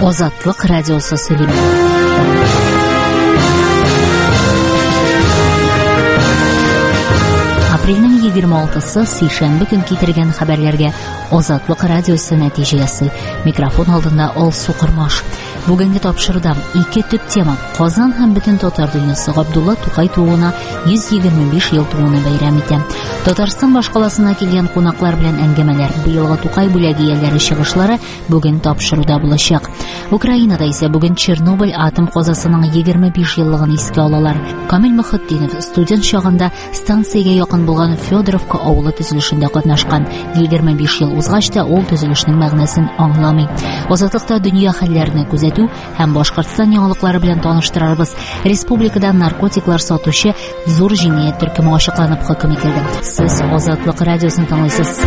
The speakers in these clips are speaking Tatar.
Азатлык радиосы сөйләде. Апрельнең 26-сы сейшәмбе көн китергән хәбәрләргә Азатлык радиосы нәтиҗә ясый. Микрофон алдында Алсу Кырмаш. Бүгенге тапшыруда ике төп тема: Казан һәм бөтен татар дөньясы Габдулла Тукай тууына 125 ел тууны бәйрәм итә. Татарстан башкаласына килгән кунаклар белән әңгәмәләр, быелгы Тукай бүләге ияләре чыгышлары бүген тапшыруда булачак. Украинада исә бүген Чернобыль атом казасының 25 еллыгын искә алалар. Камил Мөхетдинов студент чагында станциягә якын булган Федоровка авылы төзелешендә катнашкан. 25 ел узгач та ул төзелешнең мәгънәсен аңламый. Азатлыкта дөнья хәлләрен күзәтү һәм Башкортстан яңалыклары белән таныштырабыз. Республикада наркотиклар сатучы зур җинаять төркеме ачыкланып хөкем ителде. Сез Азатлык радиосын тыңлыйсыз.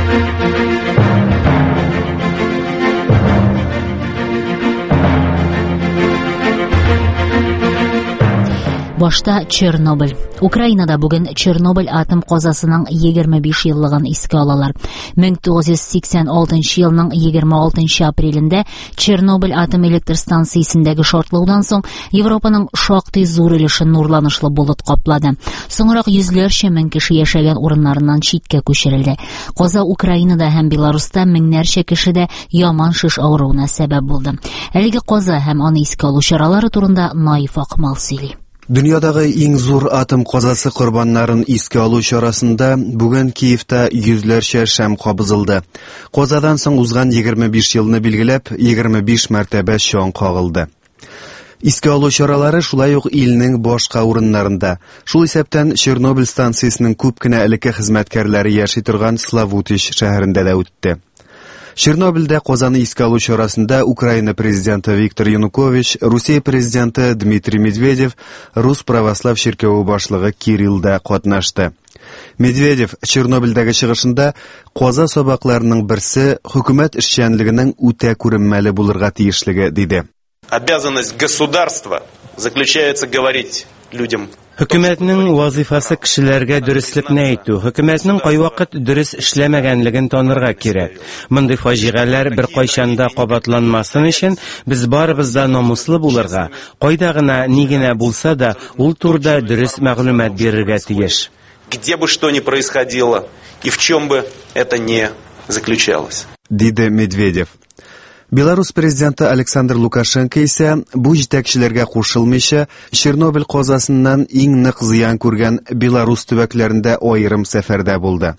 Башта Чернобыль. Украинада бүген Чернобыль атом казасының 25 еллыгын искә алалар. 1986 елның 26 апрелендә Чернобыль атом электр станциясендәге шартлаудан соң Европаның шактый зур өлешен нурланышлы булыт каплады. Соңрак йөзләрчә мең кеше яшәгән урыннарыннан читкә күчерелде. Каза Украинада һәм Беларуста меңнәрчә кешедә яман шиш авыруына сәбәп булды. Әлеге каза һәм аны искә алу чаралары турында Наиф Акмал сөйли. Дөньядагы иң зур атом казасы корбаннарын искә алу чарасында бүген Киевта йөзләрчә шәм кабызылды. Казадан соң узган 25 елны билгеләп, 25 мәртәбә чаң кагылды. Искә алу чаралары шулай ук илнең башка урыннарында. Шул исәптән Чернобыль станциясенең күп кенә элекке хезмәткәрләре яши торган Славутич шәһәрендә дә үтте. Чернобыльдә Казаны искә алу чарасында Украина президенты Виктор Янукович, Русия президенты Дмитрий Медведев, Рус православ чиркәве башлыгы Кирилл да катнашты. Медведев Чернобыльдәге чыгышында каза сабакларының берсе хөкүмәт эшчәнлегенең үтә күренмәле булырга тиешлеге диде. Обязанность государства заключается говорить людям. Хөкүмәтнең вазифасы кешеләргә дөреслекне әйтү. Хөкүмәтнең кайвакыт дөрес эшләмәгәнлеген танырга кирәк. Мондый фаҗигаләр бер кайчанда кабатланмасын өчен без барыбыз да намуслы булырга, кайда гына ни генә булса да ул турыда дөрес мәгълүмат бирергә тиеш. Где бы что ни происходило и в чем бы это ни заключалось. Диде Медведев. Беларусь президенты Александр Лукашенко исә бу җитәкчеләргә кушылмыйча Чернобыль казасыннан иң нык зыян күргән Беларусь төбәкләрендә аерым сәфәрдә булды.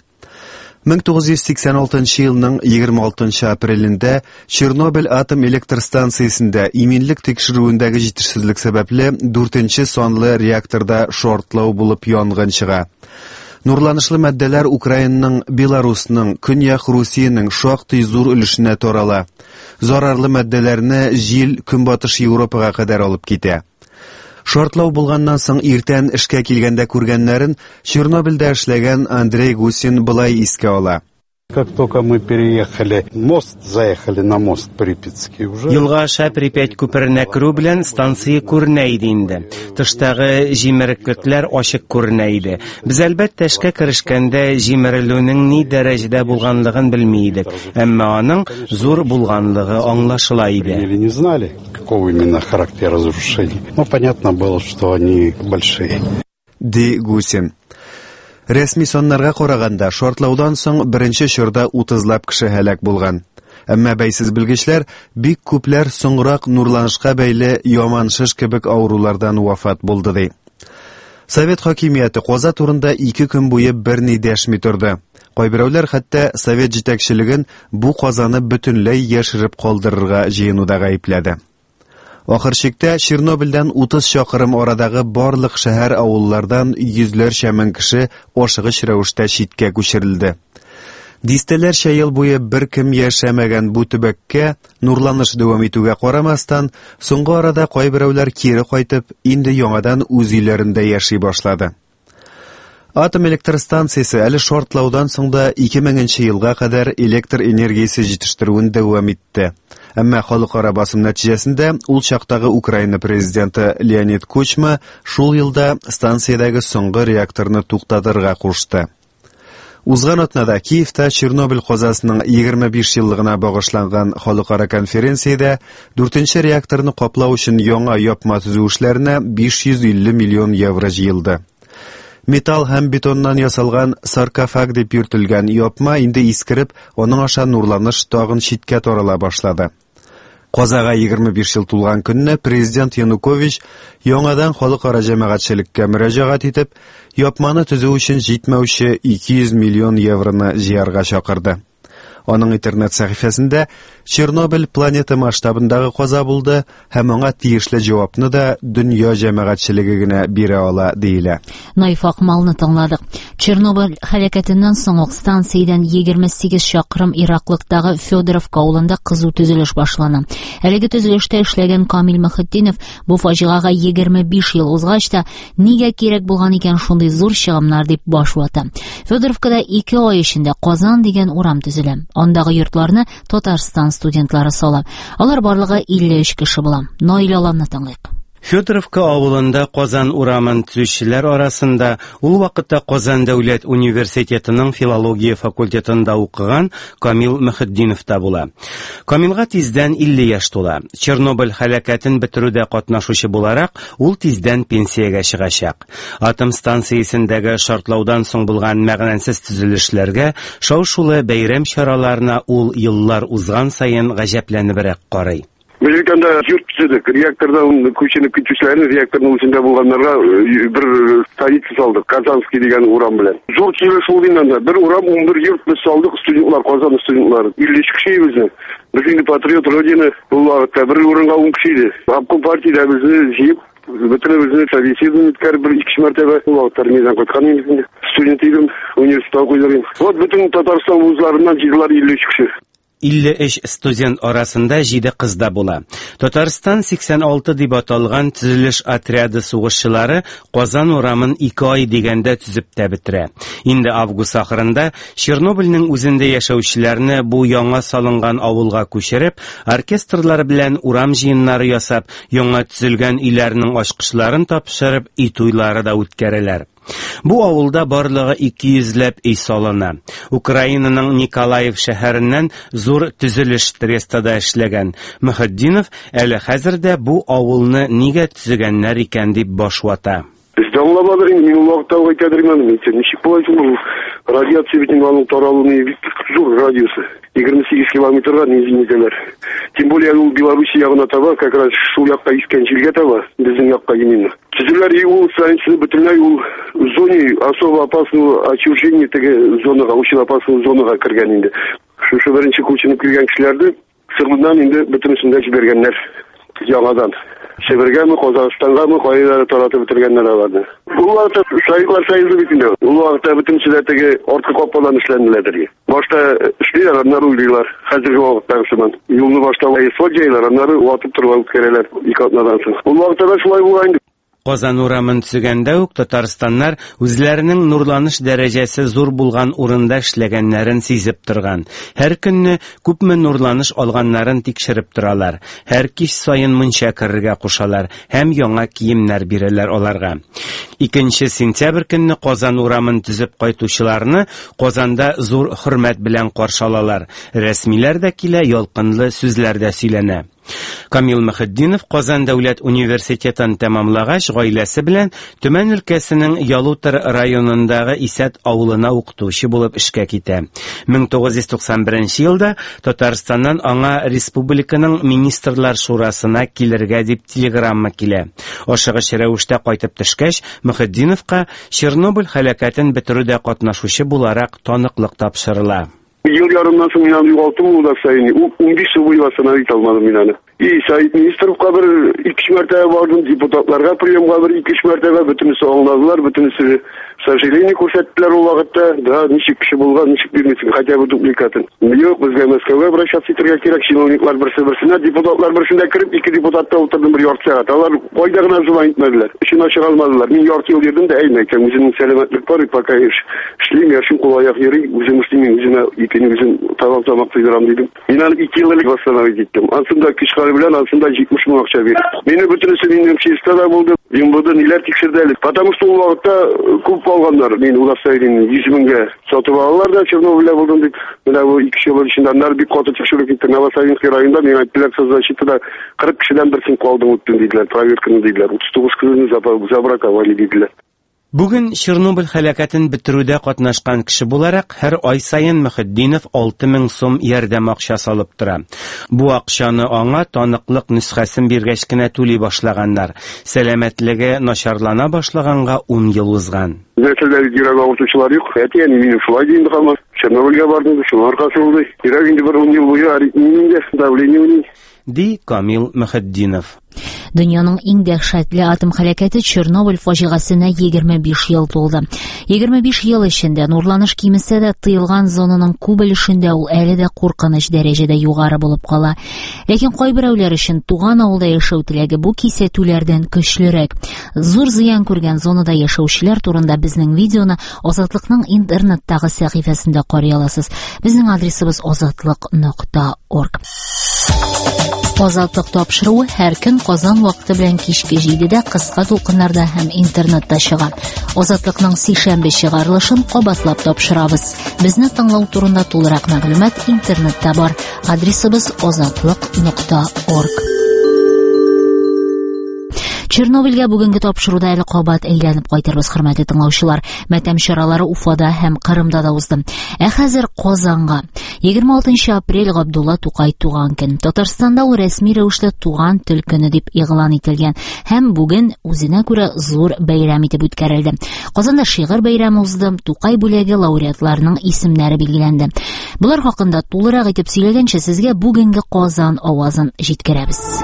1986 елның 26 апрелендә Чернобыль атом электр станциясендә иминлек тикшерүендәге җитешсезлек сәбәпле 4-нче санлы реакторда шортлау булып янгын чыга. Нурланышлы матдәләр Украинаның, Беларусның, Көньяк Русиянең шактый зур өлешенә тарала. Зарарлы матдәләрне җил Көнбатыш Европага кадәр алып китә. Шартлау булганнан соң иртән эшкә килгәндә күргәннәрен Чернобыльдә эшләгән Андрей Гусин былай искә ала. Как только мы переехали мост, заехали на мост Припятский уже. Елга аша Припять күперенә керү белән станция күренә иде инде. Тыштагы җимереклекләр ачык күренә иде. Без әлбәттә эшкә керешкәндә җимерелүнең ни дәрәҗәдә булганлыгын белми идек, әмма аның зур булганлыгы аңлашыла иде. Или не знали, какого именно характера разрушений. Но понятно было, что они большие. Ди Гусин. Рәсми саннарга караганда, шартлаудан соң беренче чорда 30лап кеше һәлак булган. Әмма бәйсез белгечләр бик күпләр соңрак нурланышка бәйле яман шиш кебек авырулардан вафат булды ди. Совет хакимияте каза турында 2 көн буе берни дәшми торды. Кайберәүләр хәтта совет җитәкчелеген бу казаны бөтенләй яшереп калдырырга җыенуда гаепләде. Ахыр чиктә Чернобыльдән 30 чакрым арадагы барлык шәһәр авыллардан йөзләрчә мең кеше ашыгыч рәвештә читкә күчерелде. Дистәләрчә ел буе бер кем яшәмәгән бу төбәккә нурланыш дәвам итүгә карамастан, соңгы арада кайберәүләр кире кайтып, инде яңадан үз өйләрендә яши башлады. Атом электр станциясе әле шартлаудан соң да 2000 елга кадәр электр энергиясе җитештерүен дәвам итте. Әмма халыкара басым нәтиҗәсендә ул чактагы Украина президенты Леонид Кучма шул елда станциядәге соңгы реакторны туктатырга кушты. Узган атнада Киевта Чернобыль казасының 25 еллыгына багышланган халыкара конференциядә 4нче реакторны каплау өчен яңа япма төзү эшләренә 550 миллион евро җыелды. Металл һәм бетоннан ясалган саркофаг дип йөртелгән япма инде искереп, аның аша нурланыш тагын читкә тарала башлады. Казага 25 ел тулган көнне президент Янукович яңадан халыкара җәмәгатьчелеккә мөрәҗәгать итеп, япманы төзү өчен җитмәүче 200 миллион евроны җыярга чакырды. Аның интернет сәхифәсендә Чернобыль планета масштабындагы каза булды һәм аңа тиешле җавапны да дөнья җәмәгатьчелеге генә бирә ала диелә. Наиф Акмалны тыңладык. Чернобыль һәлакәтеннән соң станциядән 28 чакрым ераклыктагы Федоровка авылында кызу төзелеш башлана. Әлеге төзелештә эшләгән Камил Мөхетдинов бу фаҗигага 25 ел узгач та нигә кирәк булган икән шундый зур чыгымнар дип баш вата. Федоровкада 2 ай эчендә Казан дигән урам төзелә. Андагы йортларны Татарстан студентлары сала. Алар барлыгы 53 кеше була. Наил Аламны тыңлыйк. Федоровка авылында Казан урамын төзүчеләр арасында ул вакытта Казан дәүләт университетының филология факультетында укыган Камил Мөхетдинов та була. Камилга тиздән 50 яшь тула. Чернобыль һәлакәтен бетерүдә катнашучы буларак, ул тиздән пенсиягә чыгачак. Атом станциясендәге шартлаудан соң булган мәгънәсез төзелешләргә, шау-шулы бәйрәм чараларына ул еллар узган сайын гаҗәпләнебрәк карый. Безгәндә йорт төзедек. Реактордан күченеп китүчеләрне реакторның үзендә булганнарга бер станция салдык. Казанский дигән урам белән. Зур килеш булды инде. Бер урам 11 йорт без салдык, студентлар, Казан студентлары. 50 кеше безне. Без инде патриот Родины буларак бер урынга 10 кеше иде. Обком партиядә безне җыеп бөтенебезне совещание үткәреп бер 2 мәртәбә булактар мизан кайткан инде. Студент идем, университетта укыйдым. Вот бөтен Татарстан вузларыннан җыелар 53 кеше. 53 студент арасында 7 кыз да була. Татарстан 86 дип аталган төзелеш отряды сугышчылары Казан урамын 2 ай дигәндә төзеп тә бетерә. Инде август ахырында Чернобыльнең үзендә яшәүчеләрне бу яңа салынган авылга күчереп, оркестрлар белән урам җыеннары ясап, яңа төзелгән өйләрнең ачкычларын тапшырып, ит туйлары да үткәрәләр. Бу авылда барлыгы 200ләп өй салына. Украинаның Николаев шәһәреннән зур төзелеш трестада эшләгән Мөхетдинов әле хәзердә бу авылны нигә төзегәннәр икән дип баш вата. Bizde anlamadır mı? Minulakta kaydedirmedim. Nişik bulayım bu radyasyon bütün alanın taralığını zor radyosu. 28 километрга низинделер. Тем более у Беларуси ягына таба, как раз шу якка искен җиргә таба, безнең якка именно. Төзүләр юл станциясе бөтенләй ул зоне особо опасного отчуждения теге зонага, очень опасный зонага кергән инде. Шушы беренче күченеп килгән кешеләрне сырмыннан инде бөтенесендә җибәргәннәр яңадан. Себергәме, Казахстангамы, кайда таратып бетергәннәр аларны. Бу вакытта шаһидлар союзы бит инде. Ул вакытта бөтен сүзләрдәге арткы капкадан эшләнделәр. Башта эшләр, аннары уйлыйлар. Хәзерге вакытта шумен. Юлны башта җайлар, аннары ватып торып керәләр 2 атнадан соң. Ул вакытта да шулай булган. Казан урамын төзегәндә үк Татарстаннар үзләренең нурланыш дәрәҗәсе зур булган урында эшләгәннәрен сизеп торган. Һәр көнне күпме нурланыш алганнарын тикшереп торалар. Һәр кич саен мунча керергә кушалар һәм яңа киемнәр бирәләр аларга. 2 сентябрь көнне Казан урамын төзеп кайтучыларны Казанда зур хөрмәт белән каршы алалар. Рәсмиләр дә килә, ялкынлы сүзләр дә сөйләнә. Камил Мөхетдинов Казан дәүләт университетын тәмамлагач, гаиләсе белән Төмән өлкәсенең Ялутыр районындагы Исәт авылына укытучы булып эшкә китә. 1991 елда Татарстаннан аңа республиканың министрлар шурасына килергә дип телеграмма килә. Ашыгыч рәвештә кайтып төшкәч, Мөхетдиновка Чернобыль һәлакәтен бетерүдә катнашучы буларак таныклык тапшырыла. Yıl yarımdan sonra inan yuvaltım oldu sayını. 15 yıl boyu vasana almadım inanı. Sayit Ministerovka bir 2 mertebe vardım, deputatlarga priyomga bir 2 mertebe bütünüsü anladılar, bütünüsü сожаление күрсәттеләр ул вакытта. Да, ничек кеше булган, ничек бирмисең, хотя бы дубликатын. Юк, безгә Москвага обращаться итәргә кирәк, чиновниклар берсе-берсенә, депутатлар берсендә кирип, 2 депутатта утырдым bir ярты сәгать. Алар кайда гына зула итмәделәр. Өчен ачык алмадылар. Мин ярты ел йөрдем дә әйтмәкәм, үземнең сәламәтлек бар, пока эшлим, яшим кулаяк йөри, үзем эшлим, үземә икене үзем тамак тыйдырам дидем. Мин аны 2 еллык восстановить иттем. Ансында кишкары белән ансында 70 мең акча бирдем. Мине бөтенесе минем чистада булды. Мин булды ниләр тикшерделек. Потому что ул вакытта күп калганнар. Мен Уласайдын 100 миңге сатып алалар да Чернобыльда булдым дип. Менә бу 2 ел içinde аннары бик каты тикшерү китте. Новосавинский районда мен айттылар, защитада 40 кишиден бир син калдым үттүм диделәр. Проверканы диделәр. 39 кызны забраковали диделәр. Бүген Чернобыль һәлакәтен бетерүдә катнашкан кеше буларак һәр ай сайын Мөхәддинов 6000 сум ярдәм акчасы алып тора. Бу акчаны аңа таныклык нөсхәсен биргәч кенә түли башлаганнар. Сәламәтлеге начарлана башлаганга 10 ел узган. Нәрсәләр йөрәк авыртучылар юк. Әти, мин шулай дим дигән. Чернобыльгә бардым, шуның аркасы булды. Йөрәгемдә бер 10 ел буе аритмия, давление ди Камил Мөхәддинов. Дөньяның иң дәһшәтле атом һәлакәте Чернобыль фаҗигасенә 25 ел тулды. 25 ел эчендә нурланыш кимесә дә тыелган зонаның күп өлешендә ул әле дә куркыныч дәрәҗәдә югары булып кала. Ләкин кайберәүләр өчен туган авылда яшәү теләге бу кисәтүләрдән көчлерәк. Зур зыян күргән зонада яшәүчеләр турында безнең видеоны Азатлыкның интернеттагы сәхифәсендә карый аласыз. Безнең адресыбыз azatlык.org. Азатлык тапшыруы һәр көн Казан вакыты белән кичке 7дә кыска тулкыннарда һәм интернетта чыга. Азатлыкның сишәмбе чыгарылышын кабатлап тапшырабыз. Безне тыңлау турында тулырак мәгълүмат интернетта бар. Адресыбыз azatlык.org. Чернобыльгә бүгенге тапшыруда әле кабат әйләнеп кайтырбыз, хөрмәтле тыңлаучылар. Матәм чаралары Уфада һәм Кырымда да узды. Хәзер Казанга. 26 апрель Габдулла Тукай туган көн. Татарстанда ул рәсми рәвештә туган тел көне дип игълан ителгән һәм бүген үзенә күрә зур бәйрәм итеп үткәрелде. Казанда шигырь бәйрәме узды, Тукай бүләге лауреатларының исемнәре билгеләнде. Булар хакында тулырак итеп сөйләгәнчә сезгә бүгенге Казан авазын җиткерәбез.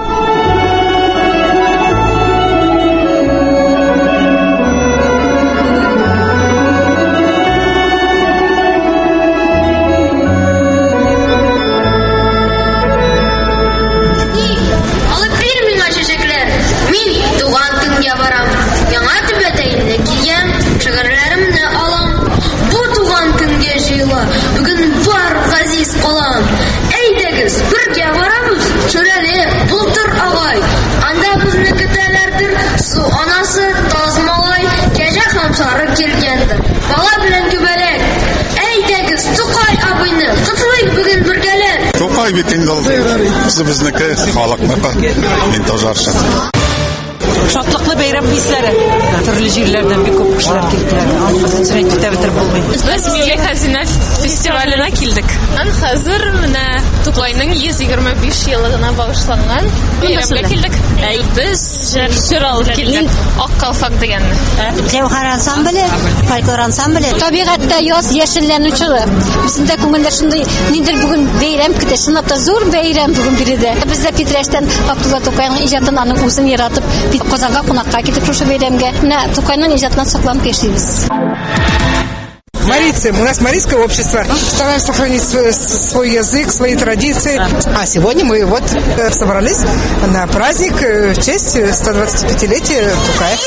Бүгін бар газиз қалам. Әйдәгіз, бірге барамыз. Шөрәле, бұлтыр ағай. Анда бізні көтәләрдір. Су анасы тазмалай. Кәжә хамсары келгендір. Бала белән күбәләк. Әйдәгіз, Тукай абыйны. Құтлыйк бүгін біргәләр. Тукай бит инде ул. Безнеке халыкныкы. Мин тожарчы. Шатлыклы бәйрәм хисләре. Төрле җирләрдән бик күп кешеләр килделәр. Анысы бетеп булмый. Без Милли хәзинә фестиваленә килдек. Хәзер менә Тукайның 125 еллыгына багышланган бәйрәмгә килдек. Без җыр алып килдек. Ак калфак дигәнне. Җәүһәр ансамбле, фольклор ансамбле. Табигатьтә яз яшелләнүче. Бездә күңелдә шундый ниндер бүген бәйрәм көтә. Шунлап та зур бәйрәм бүген биредә. Бездә Питрәштән Габдулла Тукайның иҗатын аның үзен яратып Казанга кунакка китеп шушы бәйрәмгә. Менә Тукайның иҗатынан сакланып яшибез. Марийцы. У нас марийское общество. Стараемся сохранить свой язык, свои традиции. А сегодня мы вот собрались на праздник в честь 125-летия Тукая.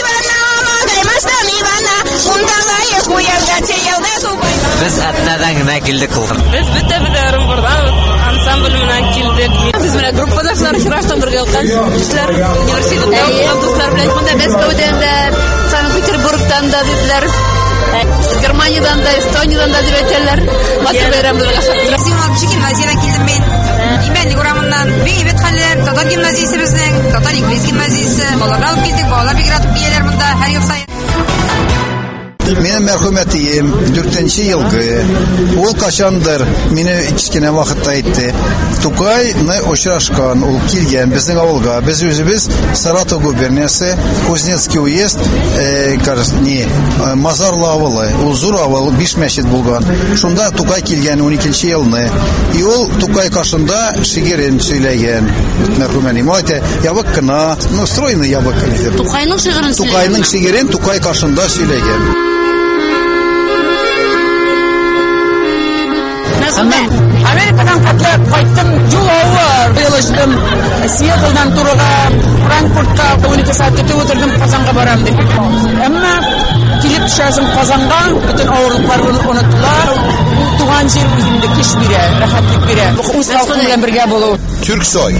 Biz Atnadan gına kildik. Biz bete burada ансамбль менән килдек. Без менә группадашлар Хирашдан бергә укыган кешеләр университетта укыган белән монда Мәскәүдән дә, Санкт-Петербургтан да дипләр. Германиядән да, Эстониядән да дип әйтәләр. Батыр бәйрәмләргә шатлык. Син гимназиягә килдем мин. Имәнлек урамыннан бик хәлләр, татар гимназиясе безнең, татар инглиз гимназиясе. Балалар алып килдек, балалар бик рәт киләләр монда һәр ел сайын. Минем мәрхүмәтием 4нче елгы. Ул качандыр мине кичкенә вакытта әйтте. Тукайны очрашкан, ул килгән безнең авылга. Без үзебез Саратов губерниясе, Кузнецкий уезд, Мазарлы авылы. Ул зур авыл, 5 мәчет булган. Шунда Тукай килгән 12нче елны. И ул Тукай кашында шигырен сөйләгән. Мәрхүмәнем әйтә, ябык кына, стройный ябык. Тукайның шигырен сөйләгән. Тукайның шигырен Тукай кашында сөйләгән. Америкадан кайттым, юл авыр, елыштым, Сиэтлдан турыга, Франкфуртка 12 саат көтеп отырдым, Казанга барам дип. Әмма килеп төшәсем Казанга, бүтән авырлыклар онытыла, туган җир үземдә киш бирә, рәхәтлек бирә. Үз халкым белән бергә булу. Türksoy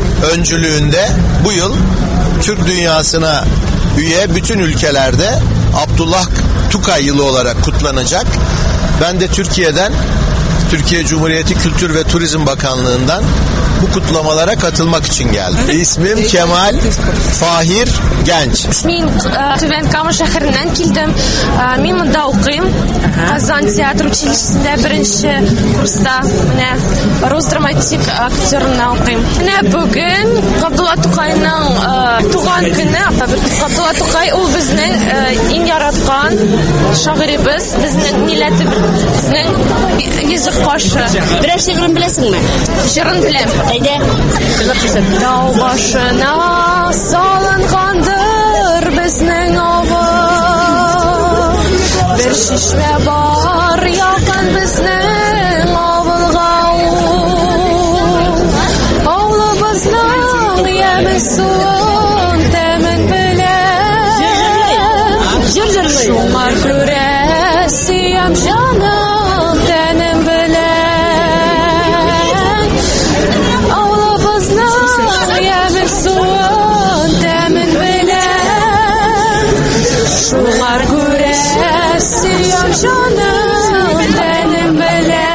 öncülüğünde bu yıl Türk dünyasına üye bütün ülkelerde Abdullah Tukay yılı olarak kutlanacak. Ben de Türkiye Cumhuriyeti Kültür ve Turizm Bakanlığı'ndan bu kutlamalara katılmak için geldim. İsmim Kemal Fahir Genç. Мен Түбән Кама шәһәреннән килдем. Мин монда укыйм. Казан театр училищесендә беренче курста менә рус драматик актерына укыйм. Менә бүген Габдулла Тукайның туган көне. Габдулла Тукай ул безнең иң яраткан шагыйрыбыз, безнең милләтебезнең йөзек кашы. Берәр шигырын беләсеңме? Җырын беләм. Әйдә. Тау башына салынгандыр безнең авыл. Бер шишмә бар якын безнең авылга ул. Авылыбызның яме суын тәмен беләм. Шуңа күрә сөям җаным тәнем белән. Авылыбызның яме суын тәмен беләм. Шуңа күрә сөям җаным тәнем белән.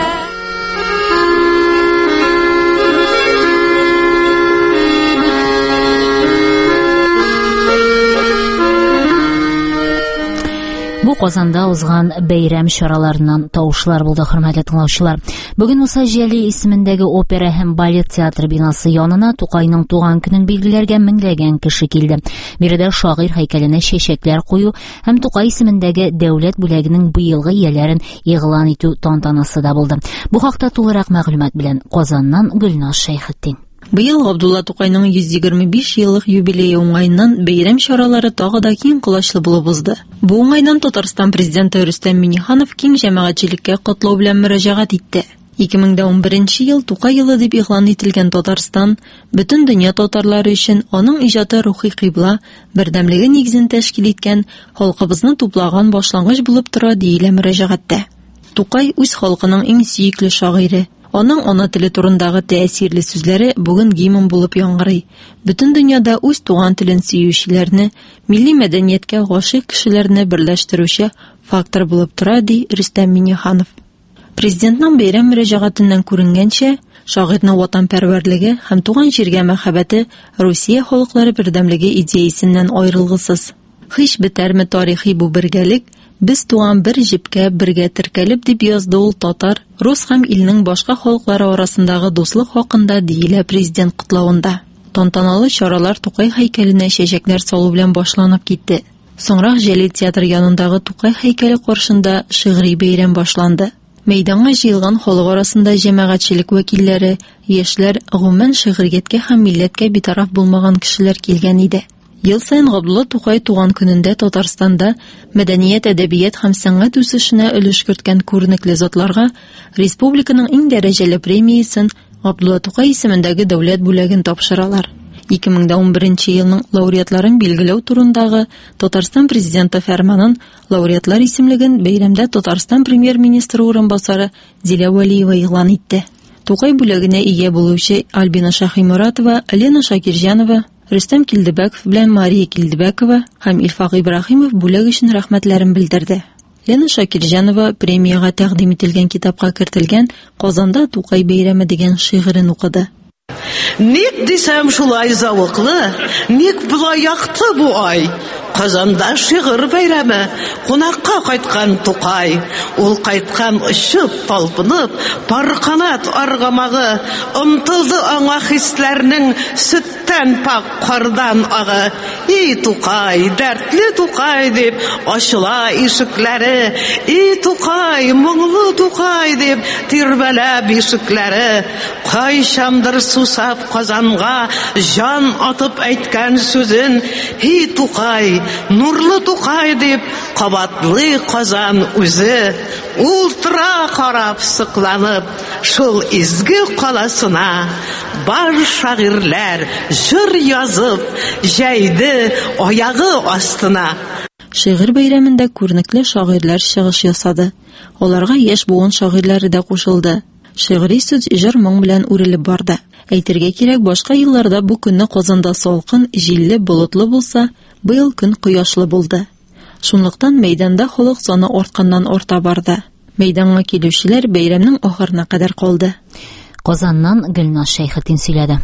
Бу Казанда узган бәйрәм чараларыннан тавышлар булды, хөрмәтле тыңлаучылар. Бүген Муса Җәли исемендәге опера һәм балет театры бинасы янына Тукайның туган көнен билгеләргә меңләгән кеше килде. Биредә шагыйрь һәйкәленә чәчәкләр кую һәм Тукай исемендәге дәүләт бүләгенең быелгы ияләрен игълан итү тантанасы да булды. Бу хакта тулырак мәгълүмат белән Казаннан Гөлназ Шәйхетдин. Быел Габдулла Тукайның 125 еллык юбилее уңайыннан бәйрәм чаралары тагы да киң колачлы булып узды. Бу уңайдан Татарстан президенты Рөстәм Миңнеханов киң җәмәгатьчелеккә котлау белән мөрәҗәгать итте. 2011 ел Тукай елы дип игълан ителгән Татарстан бөтен дөнья татарлары өчен аның иҗаты рухи кыйбла, бердәмлеге нигезен тәшкил иткән, халкыбызны туплаган башлангыч булып тора диелә мөрәҗәгатьтә. Тукай үз халкының иң сөекле шагыйре. Аның ана теле турындагы тәэсирле сүзләре бүген гимн булып яңгырый. Бөтен дөньяда үз туган телен сөючеләрне, милли мәдәнияткә гашыйк кешеләрне берләштерүче фактор булып тора, ди Рөстәм Миңнеханов. Президентның бәйрәм мөрәҗәгатеннән күренгәнчә, шагыйрьнең ватанпәрвәрлеге һәм туган җиргә мәхәббәте Русия халыклары бердәмлеге идеясеннән аерылгысыз. Һич бетәрме тарихи бу бергәлек, без туган бер җепкә бергә теркәлеп дип язды ул татар, рус һәм илнең башка халыклары арасындагы дуслык хакында диелә президент котлавында. Тантаналы чаралар Тукай һәйкәленә чәчәкләр салу белән башланып китте. Соңрак Җәлил театр янындагы Тукай һәйкәле каршында шигъри бәйрәм башланды. Мәйданга җыелган халык арасында җәмәгатьчелек вәкилләре, яшьләр, гомумән шигърияткә һәм милләткә битараф булмаган кешеләр килгән иде. Ел сайын Габдулла Тукай туган көнендә Татарстанда мәдәният, әдәбият һәм сәнгать үсешенә өлеш керткән күренекле затларга республиканың иң дәрәҗәле премиясын Габдулла Тукай исемендәге дәүләт бүләген тапшыралар. 2011 елның лауреатларын билгеләү турындагы Татарстан президенты фәрманын лауреатлар исемлеген бәйрәмдә Татарстан премьер-министры урынбасары Зилә Вәлиева игълан итте. Тукай бүләгенә ия булучы Альбина Шаһиморатова, Лена Шакирҗанова, Рөстәм Килдебәков белән Мария Килдебәкова һәм Илфак Ибраһимов бүләг өчен рәхмәтләрен белдерде. Лена Шакирҗанова премияга тәкъдим ителгән китапка кертелгән Казанда Тукай бәйрәме дигән шигырен укыды. Ник дисәм шулай зауыклы, ник булай якты бу ай. Казанда шигырь бәйрәме, кунакка кайткан Тукай. Ул кайткан очып, талпынып, парканат аргамагы, омтылды аңа хисләрнең сөттән пак кардан агы. И Тукай, дәртле Тукай дип ачыла ишекләре. И Тукай, моңлы Тукай дип тирбәләп ишекләре. Кайчандыр сусап Казанга жан атып әйткән сүзен. И Тукай, нурлы Тукай дип кабатлы Казан үзе. Ул тора карап сыкланып шул изге каласына. Бар шагыйрьләр җыр язып җәйде аягы астына. Шигырь бәйрәмендә күренекле шагыйрьләр чыгыш ясады. Аларга яшь буын шагыйрьләре дә кушылды. Шигъри сүз җыр-моң белән үрелеп барды. Әйтергә кирәк, башка елларда бу көнне Казанда салкын, җилле, болытлы булса, быел көн кояшлы булды. Шунлыктан мәйданда халык саны артканнан-арта барды. Мәйданга килүчеләр бәйрәмнең ахырына кадәр калды. Казаннан Гөлназ Шәйхетдин сөйләде.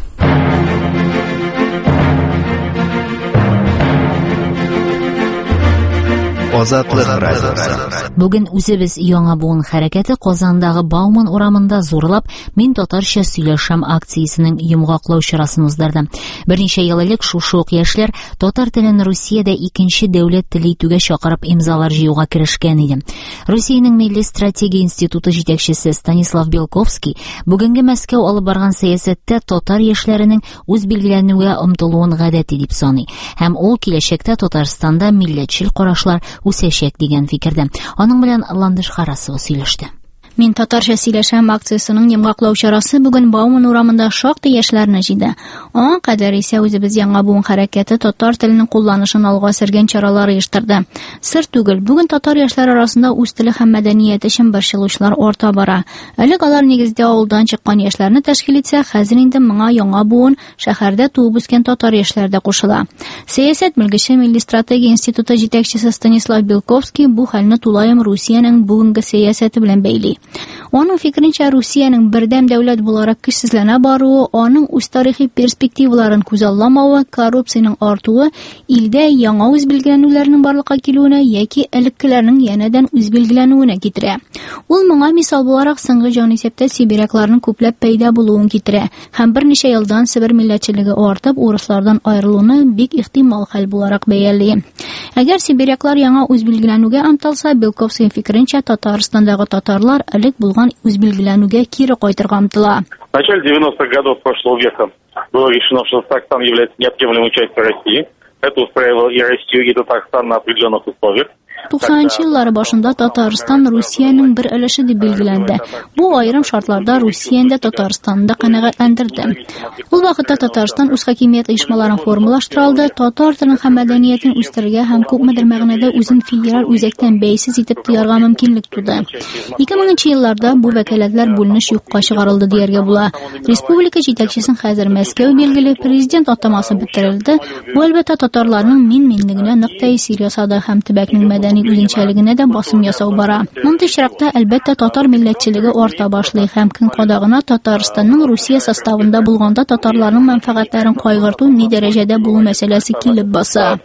Азатлык радиосы. Бүген үзебез яңа буын хәрәкәте Казандагы Бауман урамында зурлап "Мин татарча сөйләшәм" акциясенең йомгаклау чарасын уздырды. Берничә ел элек шушы ук яшьләр татар телен Русиядә икенче дәүләт теле итүгә чакырып имзалар җыюга керешкән иде. Русиянең Милли стратегия институты җитәкчесе Станислав Белковский бүгенге Мәскәү алып барган сәясәттә татар яшьләренең үз билгеләнүгә омтылуын гадәти дип саный. Һәм ул киләчәктә Татарстанда милләтчел карашлар үсәчәк дигән фикердә. Аның белән Ландыш Харасова сөйләште. Мин татарча сөйләшәм акциясының йомгаклау чарасы бүген Бауман урамында шактый яшьләрне җыйды. Аңа кадәр исә үзебез яңа буын хәрәкәте татар теленең кулланышын алга сөргән чаралар оештырды. Сыр түгел, бүген татар яшьләре арасында үз теле һәм мәдәнияте өчен борчылучылар арта бара. Элек алар нигездә авылдан чыккан яшьләрне тәшкил итсә, хәзер инде моңа яңа буын шәһәрдә туып үскән татар яшьләре дә кушыла. Сәясәт белгече Милли стратегия институты җитәкчесе Станислав Белковский бу хәлне тулаем Русиянең бүгенге сәясәте белән бәйли. Аның фикеренчә, Русиянең бердәм дәүләт буларак көчсезләнә баруы, аның үз тарихи перспективаларын күзалламавы, коррупциянең артуы, илдә яңа үз билгеләнүләренең барлыкка килүенә яки элеккеләрнең янәдән үз билгеләнүенә китерә. Ул моңа мисал буларак соңгы җанисәптә сибирякларның күпләп пәйда булуын китерә һәм берничә елдан Себер милләтчелеге артып, урыслардан аерылуны бик ихтимал хәл буларак бәяли. Әгәр сибиряклар яңа үз билгеләнүгә омтылса, Белковский фикеренчә, Татарстандагы татарлар элек булган үз билгеләнүгә кире кайтырга омтыла. В начале 90-х годов прошлого века было решено, что Татарстан является неотъемлемой частью России. Это устраивало и Россию, и Татарстан на определенных условиях. 90 еллары башында Татарстан Русиянең бер өлеше дип билгеләнде. Бу аерым шартларда Русиянда Татарстанны канәгатьләндерде. Ул вакытта Татарстан үз хакимият оешмаларын формалаштыра алды, татар телен һәм мәдәниятен үстерергә һәм күпмедер мәгънәдә үзен федераль үзәктән бәйсез итеп тоярга мөмкинлек туды. 2000 елларда бу вәкаләтләр бүленеш юкка чыгарылды дияргә була. Республика җитәкчесен хәзер Мәскәү билгеле президент атамасы бетерелде. Бу әлбәттә татарларның мин-минлегенә нык тәэсир ясады һәм төбәкнең мәдәни үзенчәлегенә дә басым ясау бара. Мондый чиракта әлбәттә татар милләтчелеге арта башлый һәм көн кадагына Татарстанның Русия составында булганда татарларның мәнфәгатьләрен кайгырту ни дәрәҗәдә булу мәсьәләсе килеп баса.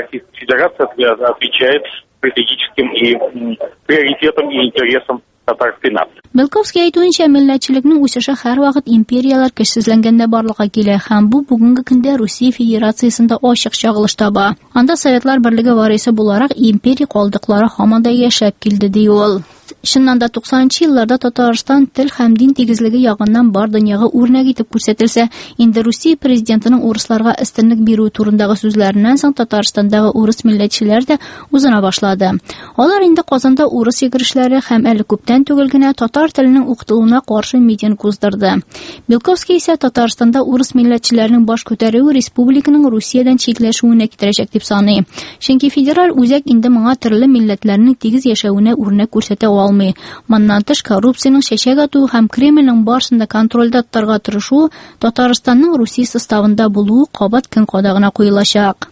Белковский әйтүенчә, милләтчелекнең үсеше һәрвакыт империялар көчсезләнгәндә барлыкка килә һәм бу бүгенге көндә Русия Федерациясендә ачык чагылыш таба. Анда Советлар Берлеге варисы буларак империя калдыклары һаман да яшәп килде ди ул. Шуннан да 90 елларда Татарстан тел һәм дин тигезлеге ягыннан бар дөньяга үрнәк итеп күрсәтелсә, инде Русия президентының урысларга өстенлек бирү турындагы сүзләреннән соң Татарстандагы урыс милләтчеләр дә узына башлады. Алар инде Казанда урыс йөгерешләре һәм әле күптән түгел генә татар теленең укытылуына каршы митинг уздырды. Белковский исә Татарстанда урыс милләтчеләренең баш күтәрүе республиканың Русиядән читләшүенә китерәчәк дип саный. Чөнки федераль үзәк инде моңа төрле милләтләрнең тигез яшәвенә үрнәк күрсәтә алмый. Моннан тыш коррупциянең чәчәк атуы һәм Кремльнең барышында контрольдә тотарга тырышуы Татарстанның Русия составында булуы кабат көн кадагына куелачак.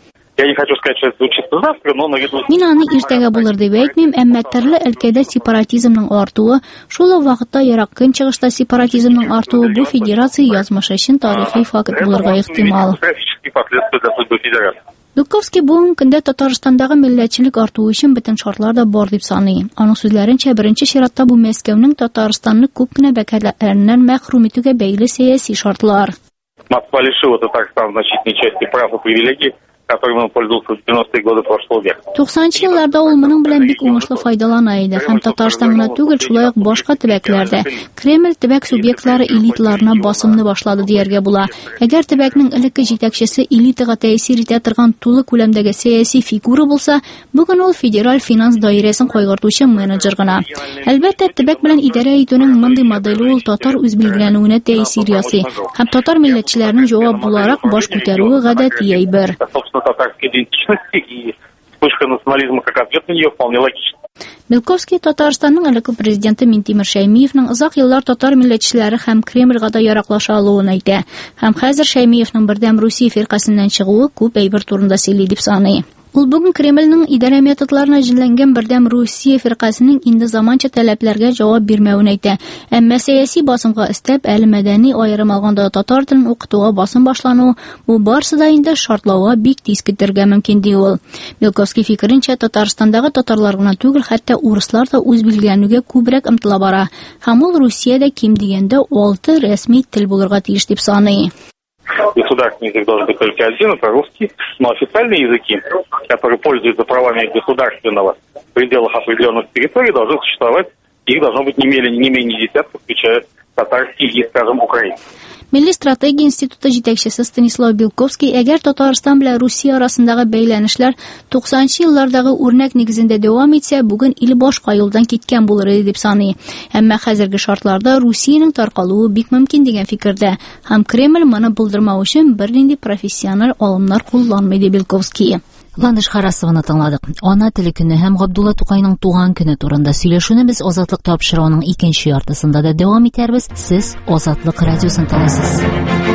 Мин аны иртәгә булыр дип әйтмим, әмма төрле өлкәдә сепаратизмның артуы, шул ук вакытта ерак көнчыгышта сепаратизмның артуы бу федерация язмышы өчен тарихи факт булырга ихтимал. Белковский бүгенге көндә Татарстандагы милләтчелек артуы өчен бөтен шартлар да бар дип саный. Аның сүзләренчә, беренче чиратта бу Мәскәүнең Татарстанны күп кенә вәкаләтләреннән мәхрүм итүгә бәйле сәяси шартлар. Москва лишила Татарстан значительной части прав и привилегий, которыми он пользовался в 90-е годы прошлого века. 90 елларда ул моның белән бик уңышлы файдалана иде һәм Татарстан гына түгел, шулай ук башка төбәкләрдә Кремль төбәк субъектлары элитларына басымны башлады дияргә була. Әгәр төбәкнең элекке җитәкчесе элитага тәэсир итә торган тулы күләмдәге сәяси фигура булса, бүген ул федераль финанс даирәсен кайгыртучы менеджер гына. Әлбәттә, төбәк белән идарә итүнең мондый модели ул татар үз билгеләнүенә тәэсир ясый һәм татар милләтчеләренең җавап буларак баш күтәрүе гадәти әйбер. Татарской идентичности и вспышка национализма как ответ на нее вполне логично. Белковский Татарстанның элекке президенты Минтимер Шәймиевның озак еллар татар милләтчеләре һәм Кремльгә да яраклаша алуын әйтә. Һәм хәзер Шәймиевның бердәм Русия фиркасыннан чыгуы күп әйбер турында сөйли дип саный. Ул бүген Кремльнең идарә методларына җинләнгән бердәм Русия фиркасының инде заманча таләпләргә җавап бирмәвен әйтә. Әмма сәяси басымга өстәп, әле мәдәни аерым алганда татар телен укытуга басым башлануы бу барысы да инде шартлауга бик тиз китәргә мөмкин ди ул. Белковский фикеренчә, Татарстандагы татарлар гына түгел, хәтта урыслар да үз билгеләнүгә күбрәк ымтыла бара. Һәм ул Русиядә ким дигәндә 6 рәсми тел булырга тиеш дип саный. Государственный язык должен быть только один, это русский, но официальные языки, которые пользуются правами государственного в пределах определенных территорий, должны существовать, их должно быть не менее десятка, включая татарский и, скажем, украинский. Milli Strategiya Instituты җитәкчесе Станислав Белковский, әгәр Татарстан белән Русия арасындагы бәйләнешләр 90-нчы еллардагы үрнәк нигезендә дәвам итсә, бүген ил башка юлдан киткән булыр иде дип саный. Әмма хәзерге шартларда Русиянең таркалуы бик мөмкин дигән фикердә, һәм Кремль моны булдырмау өчен бернинди профессиональ алымнар кулланмый ди Белковский. Ландыш Харасованы тыңладык. Ана теле көне һәм Габдулла Тукайның туган көне турында сөйләшүне без Азатлык тапшыруының икенче яртысында да дәвам итәрбез. Сез Азатлык радиосын тыңлыйсыз.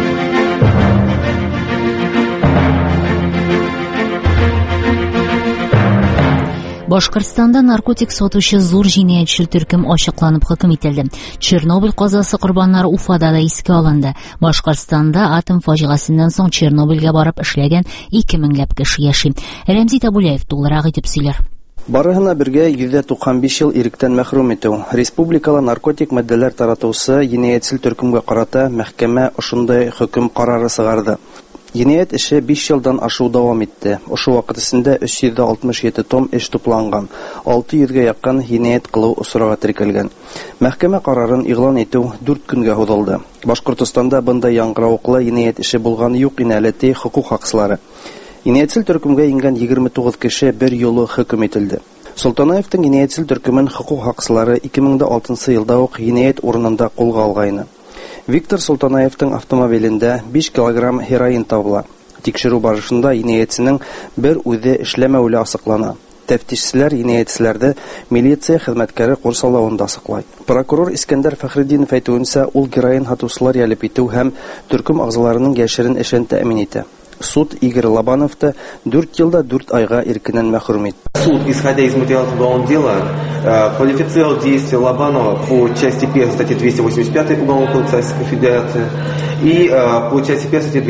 Башкортстанда наркотик сатучы зур җинаятьче төркем ачыкланып хөкем ителде. Чернобыль казасы курбаннары Уфада да искә алынды. Башкортстанда атом фаҗигасеннән соң Чернобыльгә барып эшләгән 2000ләп кеше яши. Рәмзи Табулаев тулырак итеп сөйләр. Барыгына бергә 195 ел иректән мәхрүм итү. Республикала наркотик матдәләр таратучы җинаятьче төркемгә карата мәхкәмә ошондай хөкем карары сыгарды. Җинаять эше 5 елдан ашу дәвам итте. Ошо вакыт исендә 367 том эш тупланган. 600гә якын җинаять кылу усырга теркәлгән. Мәхкәмә карарын игълан итү 4 көнгә һуҙылды. Башкортостанда бындай яңгыраулыклы җинаять эше булганы юк ине әле ди хукук хакчылары. Җинаятьче төркемгә ингән 29 кеше бер юлы хөкем ителде. Солтанаевтың җинаятьче төркемен хукук хакчылары 2006 елда ук җинаять урынында кулга алгайны. Виктор Солтанаевтың автомобилендә 5 килограмм героин табыла. Тикшерү барышында җинаятьченең бер үзе эшләмәүле асыклана. Тәфтишчеләр җинаятьчеләрне милиция хезмәткәре курсалавында асыклай. Прокурор Искәндәр Фәхреддинов әйтүенчә, ул героин һатучылар ялеп итү һәм төркем агзаларының яшерен эшен тәэмин итә. Суд Игорь Лобановты 4 елда 4 айга иркеннән мәхрүм итте. Суд, исходя из материалов уголовного дела, квалифицировал действия Лобанова по части 1 статьи 285 Уголовного кодекса Российской Федерации и по части 1 статьи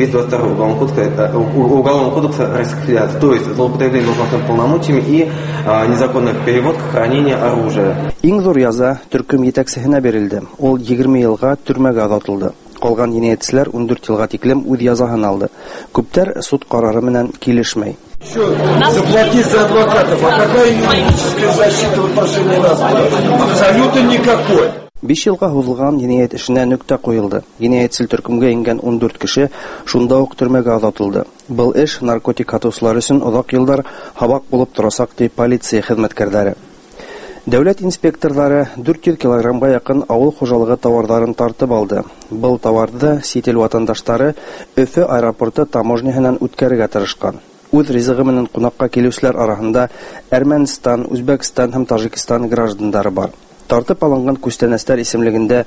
222 Уголовного кодекса Российской Федерации, то есть злоупотребление должностными полномочиями и незаконная перевозка, хранение оружия. Иң зур яза төркем җитәкчесенә бирелде. Ул 20 елга төрмәгә озатылды. Калган җинаятьчеләр 14 елга тиклем үз язаһын алды. Күптәр суд карары менән килешмәй. Заплатить за адвокатов, а какая юридическая защита в отношении нас? Абсолютно никакой. 5 елга һуҙылган җинаять эшенә нөктә куелды. Җинаятьче төркемгә ингән 14 кеше шунда ук төрмәгә озатылды. Был эш наркотик һатучылар өчен озак еллар һабак булып торасак ди полиция хезмәткәрләре. Дәүләт инспекторлары 400 килограммга якын авыл хуҗалыгы товарларын тартып алды. Был товарды сител ватандашлары Өфе аэропорты таможняһыннан үткәрергә тырышкан. Үз ризыгы менән кунакка килүчеләр арасында Әрмәнстан, Үзбәкстан һәм Таҗикстан гражданнары бар. Тартып алынган күстәнәчләр исемлегендә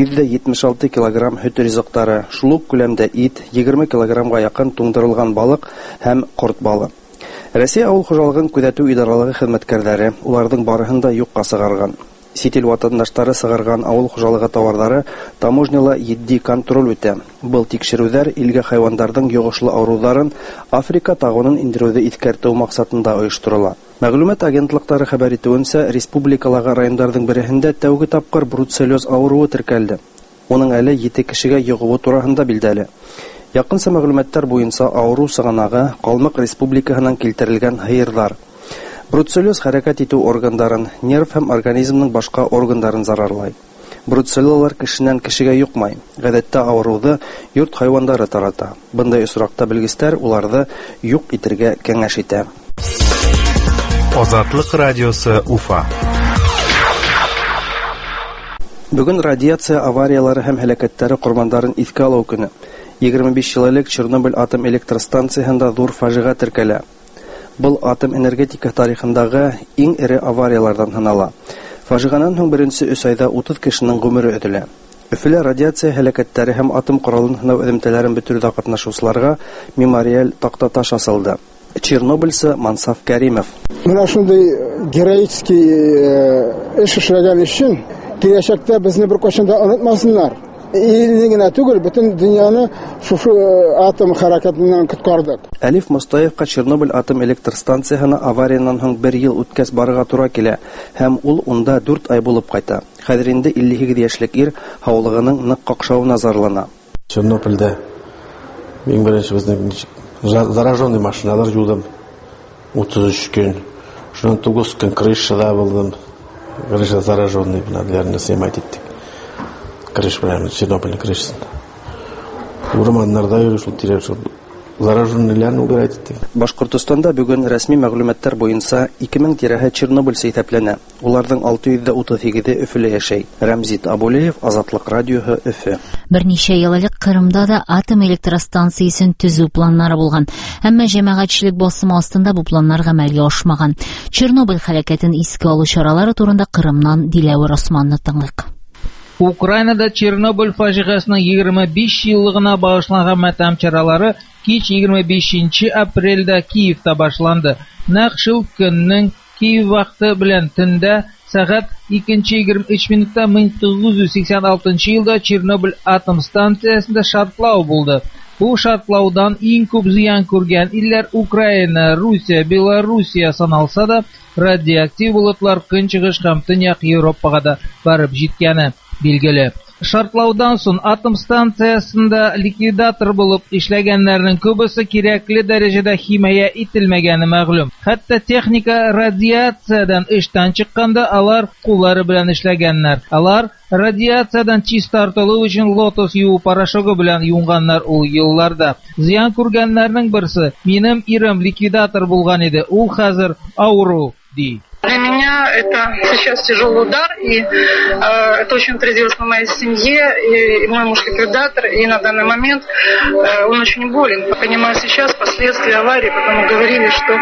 176 килограмм һөт ризыктары, шул ук күләмдә ит, 20 килограммга якын туңдырылган балык һәм корт балы. Россия авыл хуҗалыгын күзәтү идаралыгы хезмәткәрләре уларның барыһын да юкка сыгарган. Сител ватандашлары сыгарган авыл хуҗалыгы товарлары таможняла 7 контроль үтә. Был тикшерүләр илгә хайваннарның йогышлы авыруларын Африка тагынын индерүдә искәртү максатында оештырыла. Мәгълүмат агентлыклары хәбәр итүенчә, республикаларга районнарның берәһендә тәүге тапкыр бруцеллез авыруы теркәлде. Уның әле 7 кешегә йогыбы турында билдәле. Якынча мәгълүматлар буенча авыру сыганагы Калмык республикаһыннан килтерелгән һыйырлар. Бруцеллез хәрәкәт итү органнарын, нерв һәм организмның башка органнарын зарарлай. Бруцеллезлар кешенән кешегә юкмай. Гадәттә авыруды йорт хайваннары тарата. Бындай осракта белгечләр уларны юк итәргә кәңәш итә. Азатлык радиосы Уфа. Бүген радиация авариялары һәм һәлакәтләре курбандарын искә алу көне. 25 ел элек Чернобыль атом электростанциясында зур фаҗига теркәлә. Был атом энергетика тарихындагы иң эре авариялардан санала. Фаҗиганың соң беренче 3 айда 30 кешенең гомере өтелә. Өфелә радиация һәлакәтләре һәм атом коралын сынау элемтәләрен бетерүдә катнашучыларга мемориаль такта таш асылды. Чернобыльсы Мансаф Кәримов. Менә шундый героический эш эшләгән өчен киләчәктә безне беркайчан да онытмасыннар. Илне генә түгел, бөтен дөньяны шушы атом хәрәкәтеннән коткардык. Әлиф Мостаевка Чернобыль атом электр станциясына аварияннан соң 1 ел үткәс барырга туры килә һәм ул унда 4 ай булып кайта. Хәзер инде 52 яшьлек ир һаулыгының нык какшавына зарлана. Чернобыльдә мин беренче безнең зараженный машиналар юдым. 33 көн. Шуннан 9 көн крышада булдым. Крыша зараженный белән снимать иттек. Крыш белән Чернобыль крышасын. Урманнарда йөрүшү тирәшү зараженныйларны убирать иттек. Башкортстанда бүген рәсми мәгълүматлар буенча 2000 тирәһе Чернобыль исәпләнә. Уларның 638-е Өфөдә яшәй. Рамзит Абулеев, Азатлык радиоһы, Өфө. Берничә ел элек Кырымда да атом электростанциясын төзү планнары булган. Әмма җәмәгатьчелек басымы астында бу планнар гамәлгә ашмаган. Чернобыль хәрәкәтен искә алу чаралары турында Кырымнан Диләвер Османны тыңлыйк. Украинада Чернобыль фаҗигасының 25 еллыгына багышланган матәм чаралары кич 25 апрельдә Киевта башланды. Нәкъ шул көннең Киев вакыты белән төндә сәгать 2:23 минутта 1986 елда Чернобыль атом станциясендә шартлау булды. Бу шартлаудан иң күп зыян күргән илләр Украина, Русия, Белоруссия саналса да, радиоактив болытлар көнчыгыш һәм төньяк Европага да барып җиткәне билгеле. Шартлаудан соң атом станциясында ликвидатор булып эшләгәннәрнең күбесе кирәкле дәрәҗәдә химия ителмәгәне мәгълүм. Хәтта техника радиациядән эштән чыкканда алар куллары белән эшләгәннәр. Алар радиациядән чистартылу өчен лотос юу порошогы белән юнганнар ул елларда. Зыян күргәннәрнең берсе минем ирем ликвидатор булган иде. Ул хәзер ауру ди. Для меня это сейчас тяжелый удар, и это очень отразилось на моей семье, и мой муж ликвидатор, и на данный момент он очень болен. Понимаю сейчас последствия аварии, потому говорили, что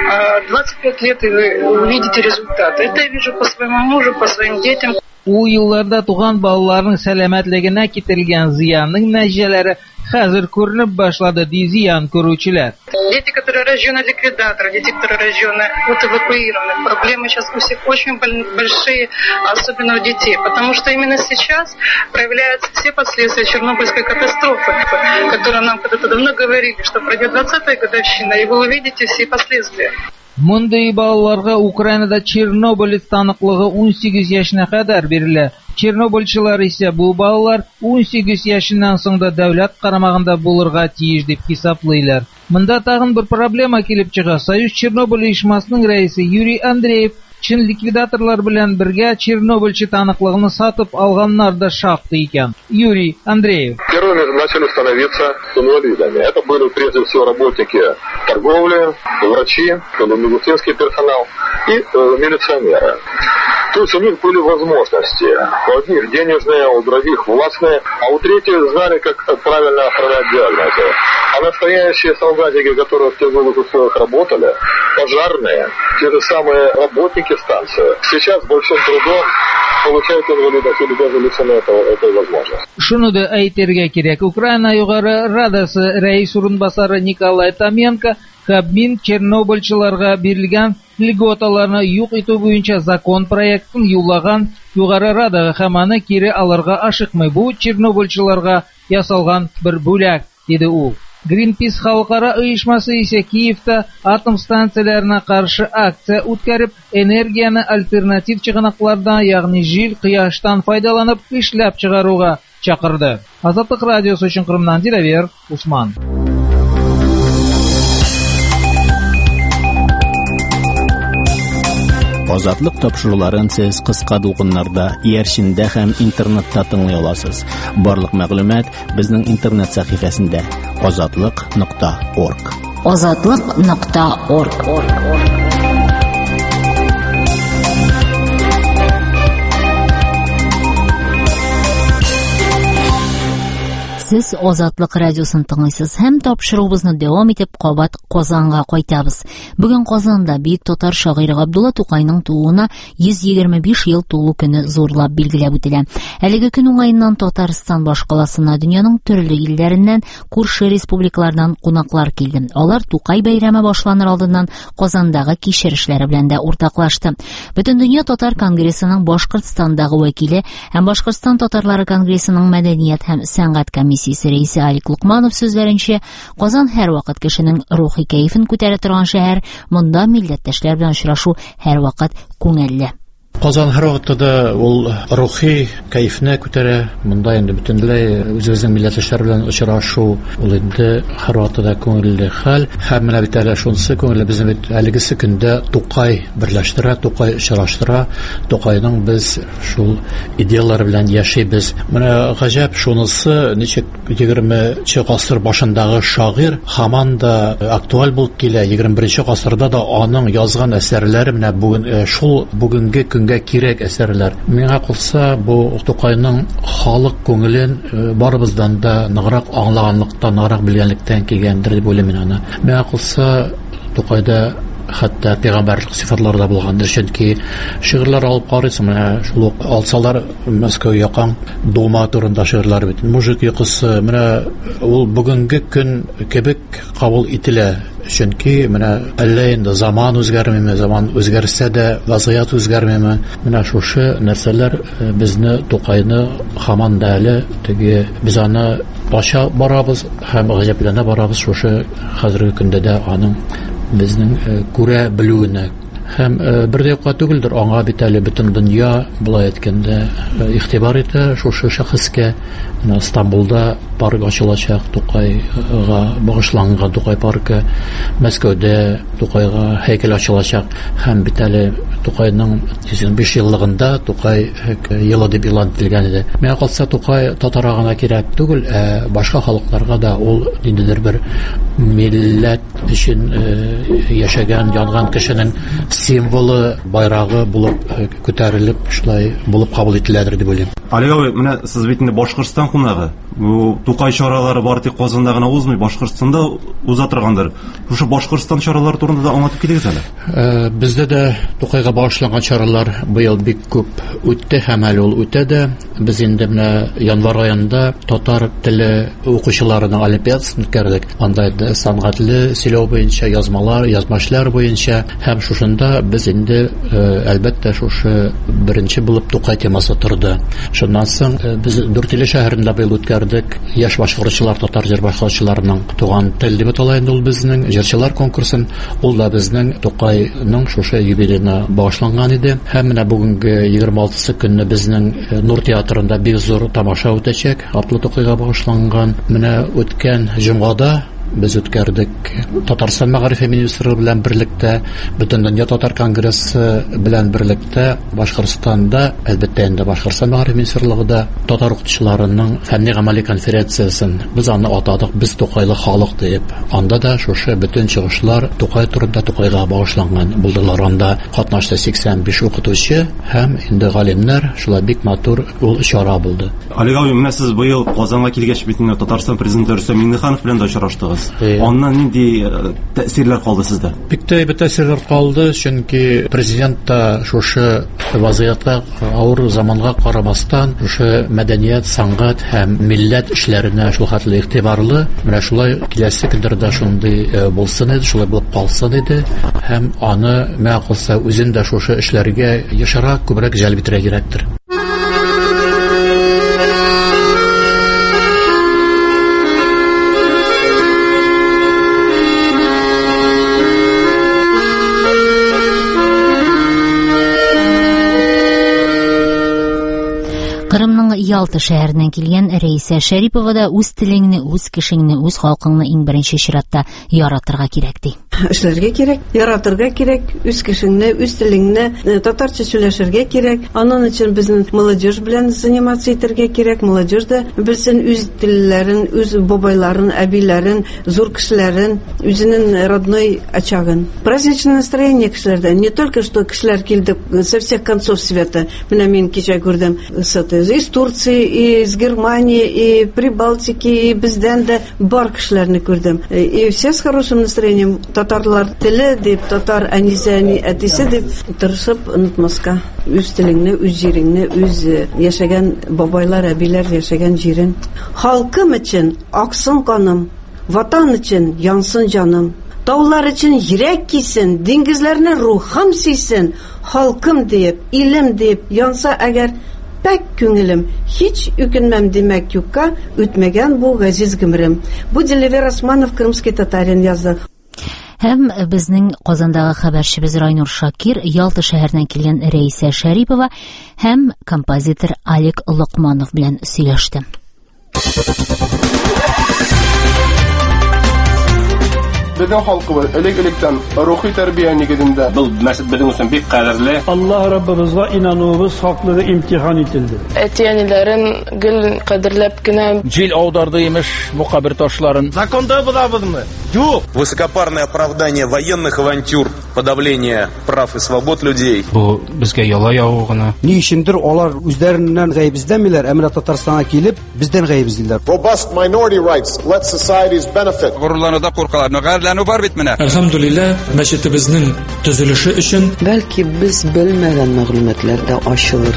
25 лет и вы увидите результат. Это я вижу по своему мужу, по своим детям. У елларда туган балаларның сәламәтлегенә китерелгән зыянның нәтиҗәләре хәзер күренеп башлады ди зыян күрүчеләр. Дети, которые рождены от ликвидатора, дети, которые рождены от эвакуированных, проблемы сейчас у всех очень большие, особенно у детей, потому что именно сейчас проявляются все последствия Чернобыльской катастрофы, которую нам когда-то давно говорили, что пройдет 20-я годовщина, и вы увидите все последствия. Мондый балаларга Украинада Чернобыль таныклыгы 18 яшенә кадәр бирелә. Чернобыльчылар исә бу балалар 18 яшеннән соң да дәүләт карамагында булырга тиеш дип хисаплыйлар. Монда тагын бер проблема килеп чыга. Союз Чернобыль оешмасының рәисе Юрий Андреев чын ликвидаторлар белән бергә Чернобыльчы таныклыгын сатып алганнар да шактый икән. Юрий Андреев. Первыми начали становиться инвалидами. Это были прежде всего работники торговли, врачи, медицинский персонал и милиционеры. То есть у них были возможности. У одних денежные, у других властные, а у третьих знали, как правильно охранять диагнозы. А настоящие солдатики, которые в тяжелых условиях работали, пожарные, те же самые работники станции, сейчас большим трудом получают инвалидность или даже лишены этой возможности. Шуны да әйтергә кирәк. Украина югары Радасы рәис урынбасары Николай Томенко Кабмин Чернобыльчыларга бирелгән льготаларны юк итү буенча закон проектын юллаган югары Радага һәм аны кире алырга ашыкмый. Бу Чернобыльчыларга ясалган бер бүләк, диде ул. Greenpeace халыкара оешмасы исә Киевта атом станцияләренә каршы акция үткәреп, энергияны альтернатив чыганаклардан, ягъни җил, кояштан файдаланып эшләп чыгаруга чакырды. Азатлык радиосы өчен Кырымнан Диләвер Усман. Азатлык тапшыруларын сез кыска дулкыннарда, иярчиндә һәм интернетта тыңлый аласыз. Барлык мәгълүмат безнең интернет сәхифәсендә azatlyk.org. azatlyk.org. Сез Азатлык радиосын тыңлыйсыз һәм тапшыруыбызны дәвам итеп кабат Казанга кайтабыз. Бүген Казанда бөек татар шагыйре Габдулла Тукайның тууына 125 ел тулу көне зурлап билгеләп үтелә. Әлеге көн уңаеннан Татарстан башкаласына дөньяның төрле илләреннән, күрше республикалардан кунаклар килде. Алар Тукай бәйрәме башланыр алдыннан Казандагы кичерешләре белән дә уртаклашты. Бөтен дөнья татар конгрессының Башкортстандагы вәкиле һәм Башкортстан татарлары конгрессының мәдәният һәм сәнгать комиссиясе рәисе Алик Лукманов сүзләренчә, Казан һәрвакыт кешенең рухи кәефен күтәрә торган шәһәр, монда милләттәшләр белән очрашу һәрвакыт күңелле. Казан һәрвакытта ул рухи кайфны күтәрә. Монда инде бөтенләй үзебезнең милләттәшләр белән очрашу ул инде һәрвакытта күңелле хәл. Һәм менә бит әле шунысы күңелле безне бит әлегесе көндә Тукай берләштерә, Тукай очраштыра. Тукайның без шул идеялары белән яшибез. Менә гаҗәп шунысы, ничек 20-нче гасыр башындагы шагыйрь һаман да актуаль булып килә. 21-нче гасырда да аның язган әсәрләре менә бүген шул бүгенге кирәк әсәрләр. Миңа калса, бу Тукайның халык күңелен барыбыздан да ныграк аңлаганлыктан, ныграк белгәнлектән килгәндер дип уйлыйм мин аны. Миңа калса, Тукайда хәтта пәйгамбәрлек сыйфатлары да булгандыр, чөнки шигырьләр алып карыйсың, менә шул алсалар Мәскәү якан Дома турында шигырьләр бит. Мужик йокысы, менә ул бүгенге көн кебек кабул ителә. Чөнки менә әллә инде заман үзгәрмәме, заман үзгәрсә дә вазгыять үзгәрмәме. Менә шушы нәрсәләр безне Тукайны һаман да әле теге без аны аша барабыз һәм гаҗәпләнә барабыз шушы хәзерге көндә дә аның безнең күрә белүенә. Һәм бер дә юкка түгелдер, аңа бит әле бөтен дөнья булай әйткәндә игътибар итә шушы шәхескә. Стамбулда парк ачылачак, Тукайга багышланган Тукай паркы, Мәскәүдә Тукайга һәйкәл ачылачак һәм бит әле Тукайның 105 еллыгында Тукай елы дип элан ителгән иде. Миңа калса, Тукай татарга гына кирәк түгел, башка халыкларга да ул ниндидер бер милләт өчен яшәгән, янган кешенең символы, байрагы булып күтәрелеп, шулай булып кабул ителәдер дип уйлыйм. Алига, менә сез бит инде Башкортстан кунагы. Бу Тукай чаралары бары тик Казанда гына узмый, Башкортстанда уза торгандыр. Шушы Башкортстан чаралары турында да аңлатып китегез әле. Бездә дә Тукайга багышланган чаралар быел бик күп үтте һәм әле ул үтә дә. Без инде менә январ аенда татар теле укучыларының олимпиадасын үткәрдек. Анда да сәнгатьле сөйләү буенча язмалар, язмышлар буенча һәм шушында без инде әлбәттә шушы беренче булып Тукай темасы торды. Шуннан соң без Дүртөйле шәһәрендә быел үткәрдек. Яшь башкаручылар, татар җыр башкаручыларының туган тел дип аталган ул безнең җырчылар конкурсын. Ул да безнең Тукайның шушы юбилеена багышланган иде. Һәм менә бүгенге 26 көнне безнең Нур театрында бик зур тамаша үтәчәк. Атлы Тукайга багышланган. Менә үткән җомгада без үткәрдек Татарстан мәгарифе министры белән берлектә, бөтен дөнья татар конгрессы белән берлектә Башкортстанда, әлбәттә инде Башкортстан мәгарифе министрлыгында татар укытучыларының фәнни-гамәли конференциясын без аны атадык, без Тукайлы халык дип. Анда да шушы бөтен чыгышлар Тукай турында, Тукайга багышланган булдылар. Анда катнашты 85 укытучы һәм инде галимнәр. Шулай бик матур ул чара булды. Алига, менә сез быел Казанга килгәч бит инде Татарстан президенты Рөстәм Миңнеханов белән дә очраштыгыз. Оннан нинди тәэсирләр калды сездә? Бик тәэсирләр калды, чөнки президент та шушы вазгыятка, авыр заманга карамастан, шушы мәдәният, сәнгать һәм милләт эшләренә шул хәтле игътибарлы. Менә шулай киләсе көндәрдә шундый булсын иде, шулай булып калсын иде. Һәм аны миңа калса үзен дә шушы эшләргә ешарак, күбрәк җәлеп итәргә кирәктер. Кырымның Ялта шәһәреннән килгән Рәйсә Шәрипова да үз телеңне, үз кешеңне, үз халкыңны иң беренче чиратта яратырга кирәк ди. эшләргә кирәк, яратырга кирәк, үз кешеңне, үз телеңне татарча сөйләшергә кирәк. Аның өчен безнең молодежь белән заниматься итәргә кирәк. Молодежь да белсен үз телләрен, үз бабайларын, әбиләрен, зур кешеләрен, үзенең родной очагын. Праздничное настроение кешеләрдә. Не только что кешеләр килде со всех концов света. Менә мин кичә күрдем из Турции, из Германии, и Прибалтики, и бездән дә бар кешеләрне күрдем. И все с хорошим настроением. Татарлар теле дип, татар әнисе, әтисе дип тырышып онытмаска. Үз телеңне, үз җиреңне, үз яшәгән бабайлар, әбиләр яшәгән җирен. Халкым өчен аксын каным, ватан өчен янсын җаным. Таулар өчен йөрәк кисен, диңгезләрне рухым сөйсен. Халкым дип, илем дип янса әгәр пәк күңелем, hiç үкенмәм димәк юкка, үтмәгән бу газиз гомрем. Бу Дилевер Османов, крымский татарин язды. Һәм безнең Казандагы хәбәрчебез Райнур Шакир, Ялта шәһәреннән килгән Рәйсә Шәрипова һәм композитор Алик Локманов белән сөйләште. Безнең халкыбыз элек-электән рухи тәрбия нигезендә. Бу мәсәл безнең өчен бик кадерле. Аллаһ Раббыбызга инануыбыз хаклыгы имтихан ителде. Әтиәниләрен гел кадерләп кенә Җил аударды имеш мукабир ташларын. Законда булабызмы? Юк. Высокопарное оправдание военных авантюр, подавление прав и свобод людей. Бу безгә яла яву гына. Ни өчендер алар үзләреннән гаебиздәмиләр, әмма Татарстанга килеп, бездән гаебиздиләр. Robust minority rights let societies benefit. Горурлануда куркаларны гайрәләнү бар бит менә. Әлхәмдүлилләh, мәчетебезнең төзелеше өчен бәлки без белмәгән мәгълүматлар да ачылыр.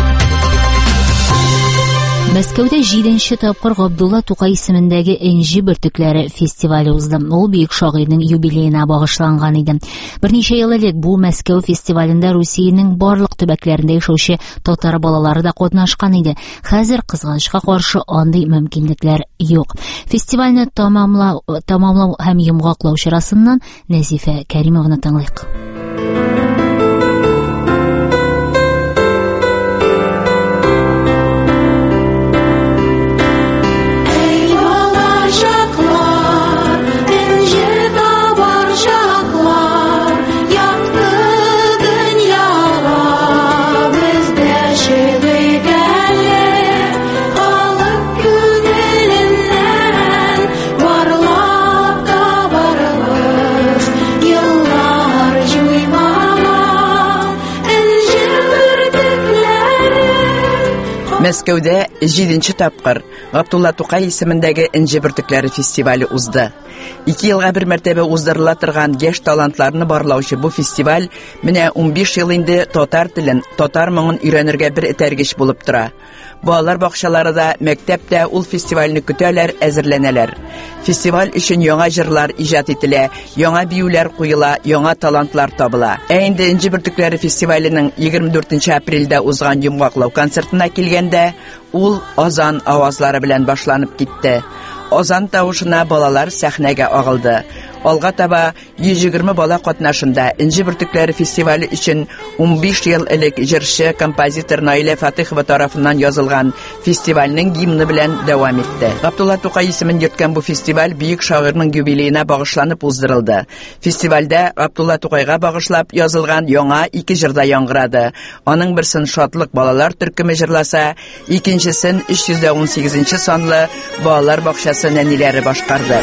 Мәскәүдә 7нче тапкыр Габдулла Тукай исемендәге Энҗе бөртекләре фестивале узды. Ул бөек шагыйрьнең юбилеена багышланган иде. Берничә ел элек бу Мәскәү фестивалендә Русиянең барлык төбәкләрендә яшәүче татар балалары да катнашкан иде. Хәзер кызганычка каршы андый мөмкинлекләр юк. Фестивальне тамамлау һәм йомгаклау чарасыннан Нәзифә Кәримовны тыңлыйк. Мәскәүдә 7нче тапкыр Габдулла Тукай исемендәге Энҗе бөртекләре фестивале узды. 2 елга бер мәртәбә уздырыла торган яшь талантларны барлаучы бу фестиваль менә 15 ел инде татар телен, татар моңын өйрәнергә бер этәргеч булып тора. Балалар бакчаларында, мәктәптә ул фестивальне көтәләр, әзерләнәләр. Фестиваль өчен яңа җырлар иҗат ителә, яңа биюләр куела, яңа талантлар табыла. Инде Энҗе бөртекләре фестиваленең 24 апрельдә узган йомгаклау концертына килгәндә, ул азан авазлары белән башланып китте. Азан тавышына балалар сәхнәгә агылды. Алга таба 120 бала катнашында Энҗе бөртекләре фестивале өчен 15 ел элек җырчы, композитор Наилә Фатыйхова тарафыннан язылган фестивальнең гимны белән дәвам итте. Габдулла Тукай исемен йөрткән бу фестиваль бөек шагыйрьнең юбилеена багышланып уздырылды. Фестивальдә Габдулла Тукайга багышлап язылган яңа 2 җырда яңгырады. Аның берсен шатлык балалар төркеме җырласа, икенчесен 318 санлы балалар бакчасы нәниләре башкарды.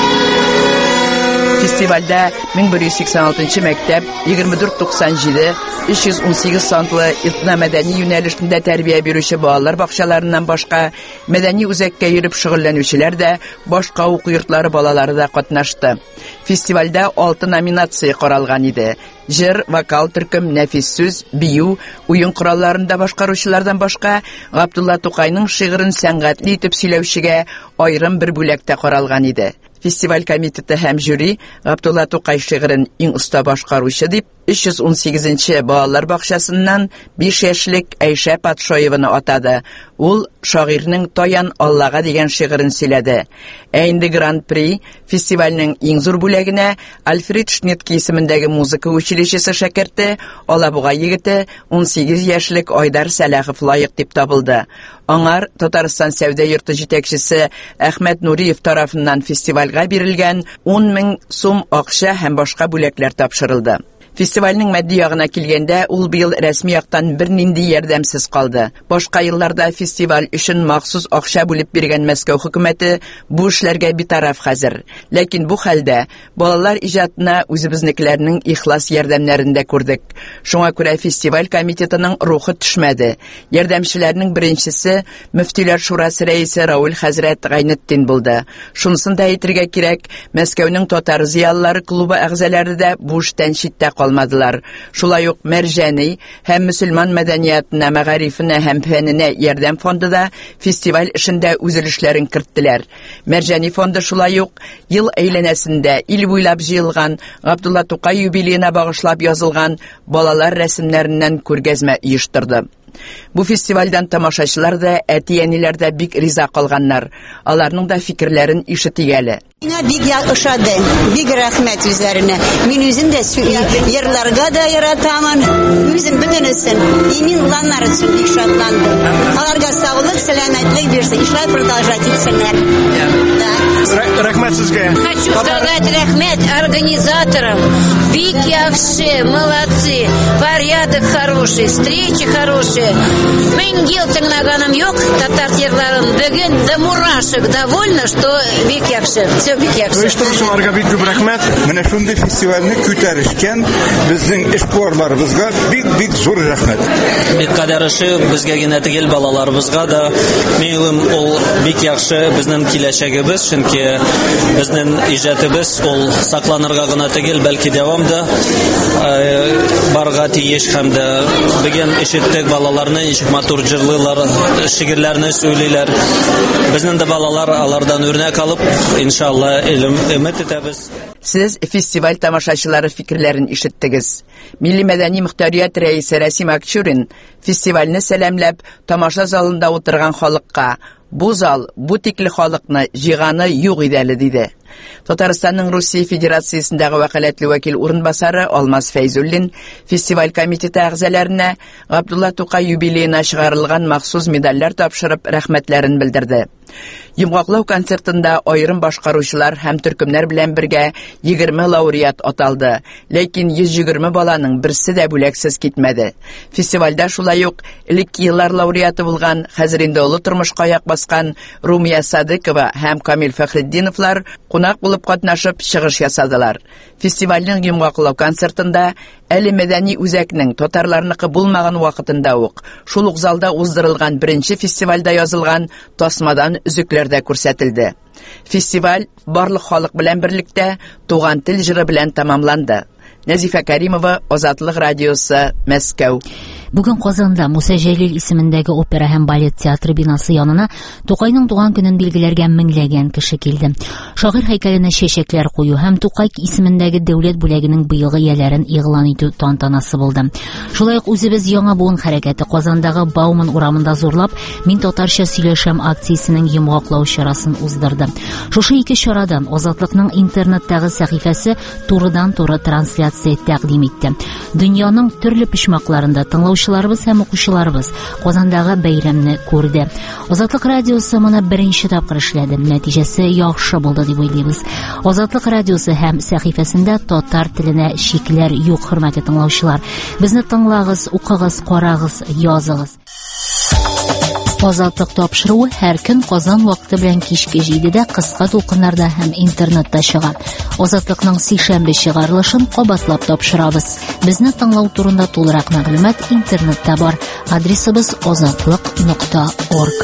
Фестивальдә 1186 мәктәп, 2497 318 сантлы этномәдәни юнәлештә тәрбия бирүче балалар бакчаларыннан башка мәдәни үзәккә йөреп шөгыльләнүчеләр дә, башка уку йортлары балалары да катнашты. Фестивальдә 6 номинация каралган иде. Җыр, вокал, төркем, нәфис сүз, бию, уен коралларында башкаручылардан башка Габдулла Тукайның шигырен сәнгатьле итеп сөйләүчегә аерым бер бүләктә каралган иде. Фестиваль комитеты һәм жюри Габдулла Тукай шигырен иң оста башкаручы дип 318-нче балалар бакчасыннан 5 яшьлек Әйшә Патшаеваны атады. Ул шагыйрьнең Таян Аллага дигән шигырен сөйләде. Ә инде Гран-при фестивальнең иң зур бүләгенә Альфред Шнитке исемендәге музыка училищесы шәкерте, Алабуга егете 18 яшьлек Айдар Сәләхов лаек дип табылды. Аңар Татарстан сәүдә йорты җитәкчесе Әхмәт Нуриев тарафыннан фестивальгә бирелгән 10 000 сум акча һәм башка бүләкләр тапшырылды. Фестивальнең матди ягына килгәндә, ул быел рәсми яктан бернинди ярдәмсез калды. Башка елларда фестиваль өчен махсус акча бүлеп биргән Мәскәү хөкүмәте бу эшләргә битараф хәзер. Ләкин бу хәлдә балалар иҗатына үзебезнекеләрнең ихлас ярдәмнәрендә күрдек. Шуңа күрә фестиваль комитетының рухы төшмәде. Ярдәмчеләрнең беренчесе Мөфтиләр шурасы рәисе Раул хәзрәт Гайнетдин булды. Шунысын да әйтергә кирәк, Мәскәүнең татар зыялылары клубы әгъзалары да бу эштән читтә калмадылар. Шулай ук Мәрҗәни һәм мөселман мәдәниятына, мәгарифенә һәм фәненә ярдәм фонды да фестиваль эшендә үзелешләрен керттеләр. Мәрҗәни фонды шулай ук ел әйләнәсендә ил буйлап җыелган Габдулла Тукай юбилеена багышлап язылган балалар рәсемнәреннән күргәзмә оештырды. Бу фестивальдән тамашачылар да, әти-әниләр дә бик риза калганнар. Аларның да фикерләрен ишетик. Миңа бик ошады, бик рәхмәт үзләренә. Мин үзем дә йырларга да яратамын, үзем бөтенесен. И мин уланнар өчен бик шатландым. Аларга саулык, сәламәтлек бирсен, эшләр продолжать итсеннәр. Рәхмәт сезгә. Хочу сказать рәхмәт организаторам. Бик яхшы, молодцы. Порядок хороший, встречи хорошие. Мин ел тыңлаганым юк, татар йырларын. Бүген до мурашек довольна, что бик яхшы. Оештыручыларга бик күп рәхмәт. Менә шундый фестивальне күтәрешкән безнең эшкуарларыбызга бик зур рәхмәт. Бик кадәрле безгә генә түгел, балаларыбызга да. Минем ул бик яхшы безнең киләчәгебез, чөнки безнең иҗатыбыз ул сакланырга гына түгел, бәлки дәвамда барга тиеш һәм дә бүген ишеттек балаларны ничек матур җырлыйлар, шигырьләрне сөйлиләр. Безнең дә балалар алардан үрнәк алып, иншалла өмет итәбез. Сез фестиваль тамашачылары фикерләрен ишеттегез. Милли мәдәни мөхтәрият рәисе Рәсим Акчурин фестивальне сәламләп тамаша залында утырган халыкка бу зал, бу тикле халыкны җыганы юк иде әле диде. Татарстанның Русия Федерациясендәге вәкаләтле вәкил урынбасары Алмаз Фәйзуллин фестиваль комитеты әгъзаларына Габдулла Тукай юбилеена чыгарылган махсус медальләр тапшырып рәхмәтләрен белдерде. Йомгаклау концертында аерым башкаручылар һәм төркемнәр белән бергә 20 лауреат аталды. Ләкин 120 баланың берсе дә бүләксез китмәде. Фестивальдә шулай ук элекке еллар лауреаты булган, хәзер инде олы тормышка аяк баскан Румия Садыкова һәм Камил Фәхретдиновлар кунак булып катнашып чыгыш ясадылар. Фестивальнең йомгаклау концертында әле мәдәни үзәкнең татарларныкы булмаган вакытында ук шул ук залда уздырылган беренче фестивальдә язылган тасмадан үзекләрдә күрсәтелде. Фестиваль барлык халык белән берлектә туган тел җыры белән тамамланды. Нәзифә Кәримова, Азатлык радиосы, Мәскәү. Бүген Казанда Муса Җәлил исемендәге опера һәм балет театры бинасы янына Тукайның туган көнен билгеләргә меңләгән кеше килде. Шагыйрь һәйкәленә чәчәкләр кую һәм Тукай исемендәге дәүләт бүләгенең быелгы ияләрен игълан итү тантанасы булды. Шулай ук үзебез яңа буын хәрәкәте Казандагы Бауман урамында зурлап «Мин татарча сөйләшәм» акциясенең йомгаклау чарасын уздырды. Шушы ике чарадан Азатлыкның интернеттагы сәхифәсе турыдан-туры трансляция тәкъдим итте. Дөньяның төрле почмакларында тыңлаучыларыбыз һәм укучыларыбыз Казандагы бәйрәмне күрде. Азатлык радиосы моны беренче тапкыр эшләде. Нәтиҗәсе яхшы булды дип уйлыйбыз. Азатлык радиосы һәм сәхифәсендә татар теленә шикләр юк, хөрмәтле тыңлаучылар. Безне тыңлагыз, укыгыз, карагыз, языгыз. Азатлык тапшыруы һәр көн Казан вакыты белән кичке 7дә кыска тулкыннарда һәм интернетта чыга. Азатлыкның сишәмбе чыгарылышын кабатлап тапшырабыз. Безне тыңлау турында тулырак мәгълүмат интернетта бар. Адресыбыз azatlyk.org.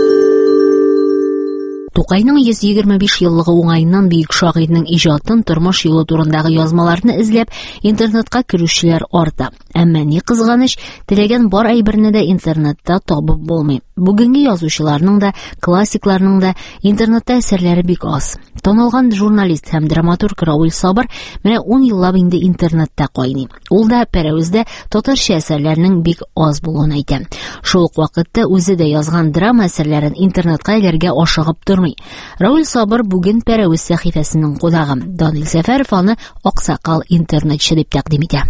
Тукайның 125 еллыгы уңайыннан бөек шагыйрьнең иҗатын, тормыш юлы турындагы язмаларны эзләп интернетка керүчеләр арта. Әмма ни кызганыч, теләгән бар әйберне дә интернетта табып булмый. Бүгенге язучыларның да, классикларның да интернетта әсәрләре бик аз. Танылган журналист һәм драматург Равил Сабыр менә 10 еллап инде интернетта кайный. Ул да пәрәвездә татарча әсәрләрнең бик аз булуын әйтә. Шул ук вакытта үзе дә язган драма әсәрләрен интернетка эләргә ашыгып тормый. Равил Сабыр бүген пәрәвез сәхифәсенең кудагы. Данил Сәфәров аны Аксакал интернетчы дип тәкъдим итә.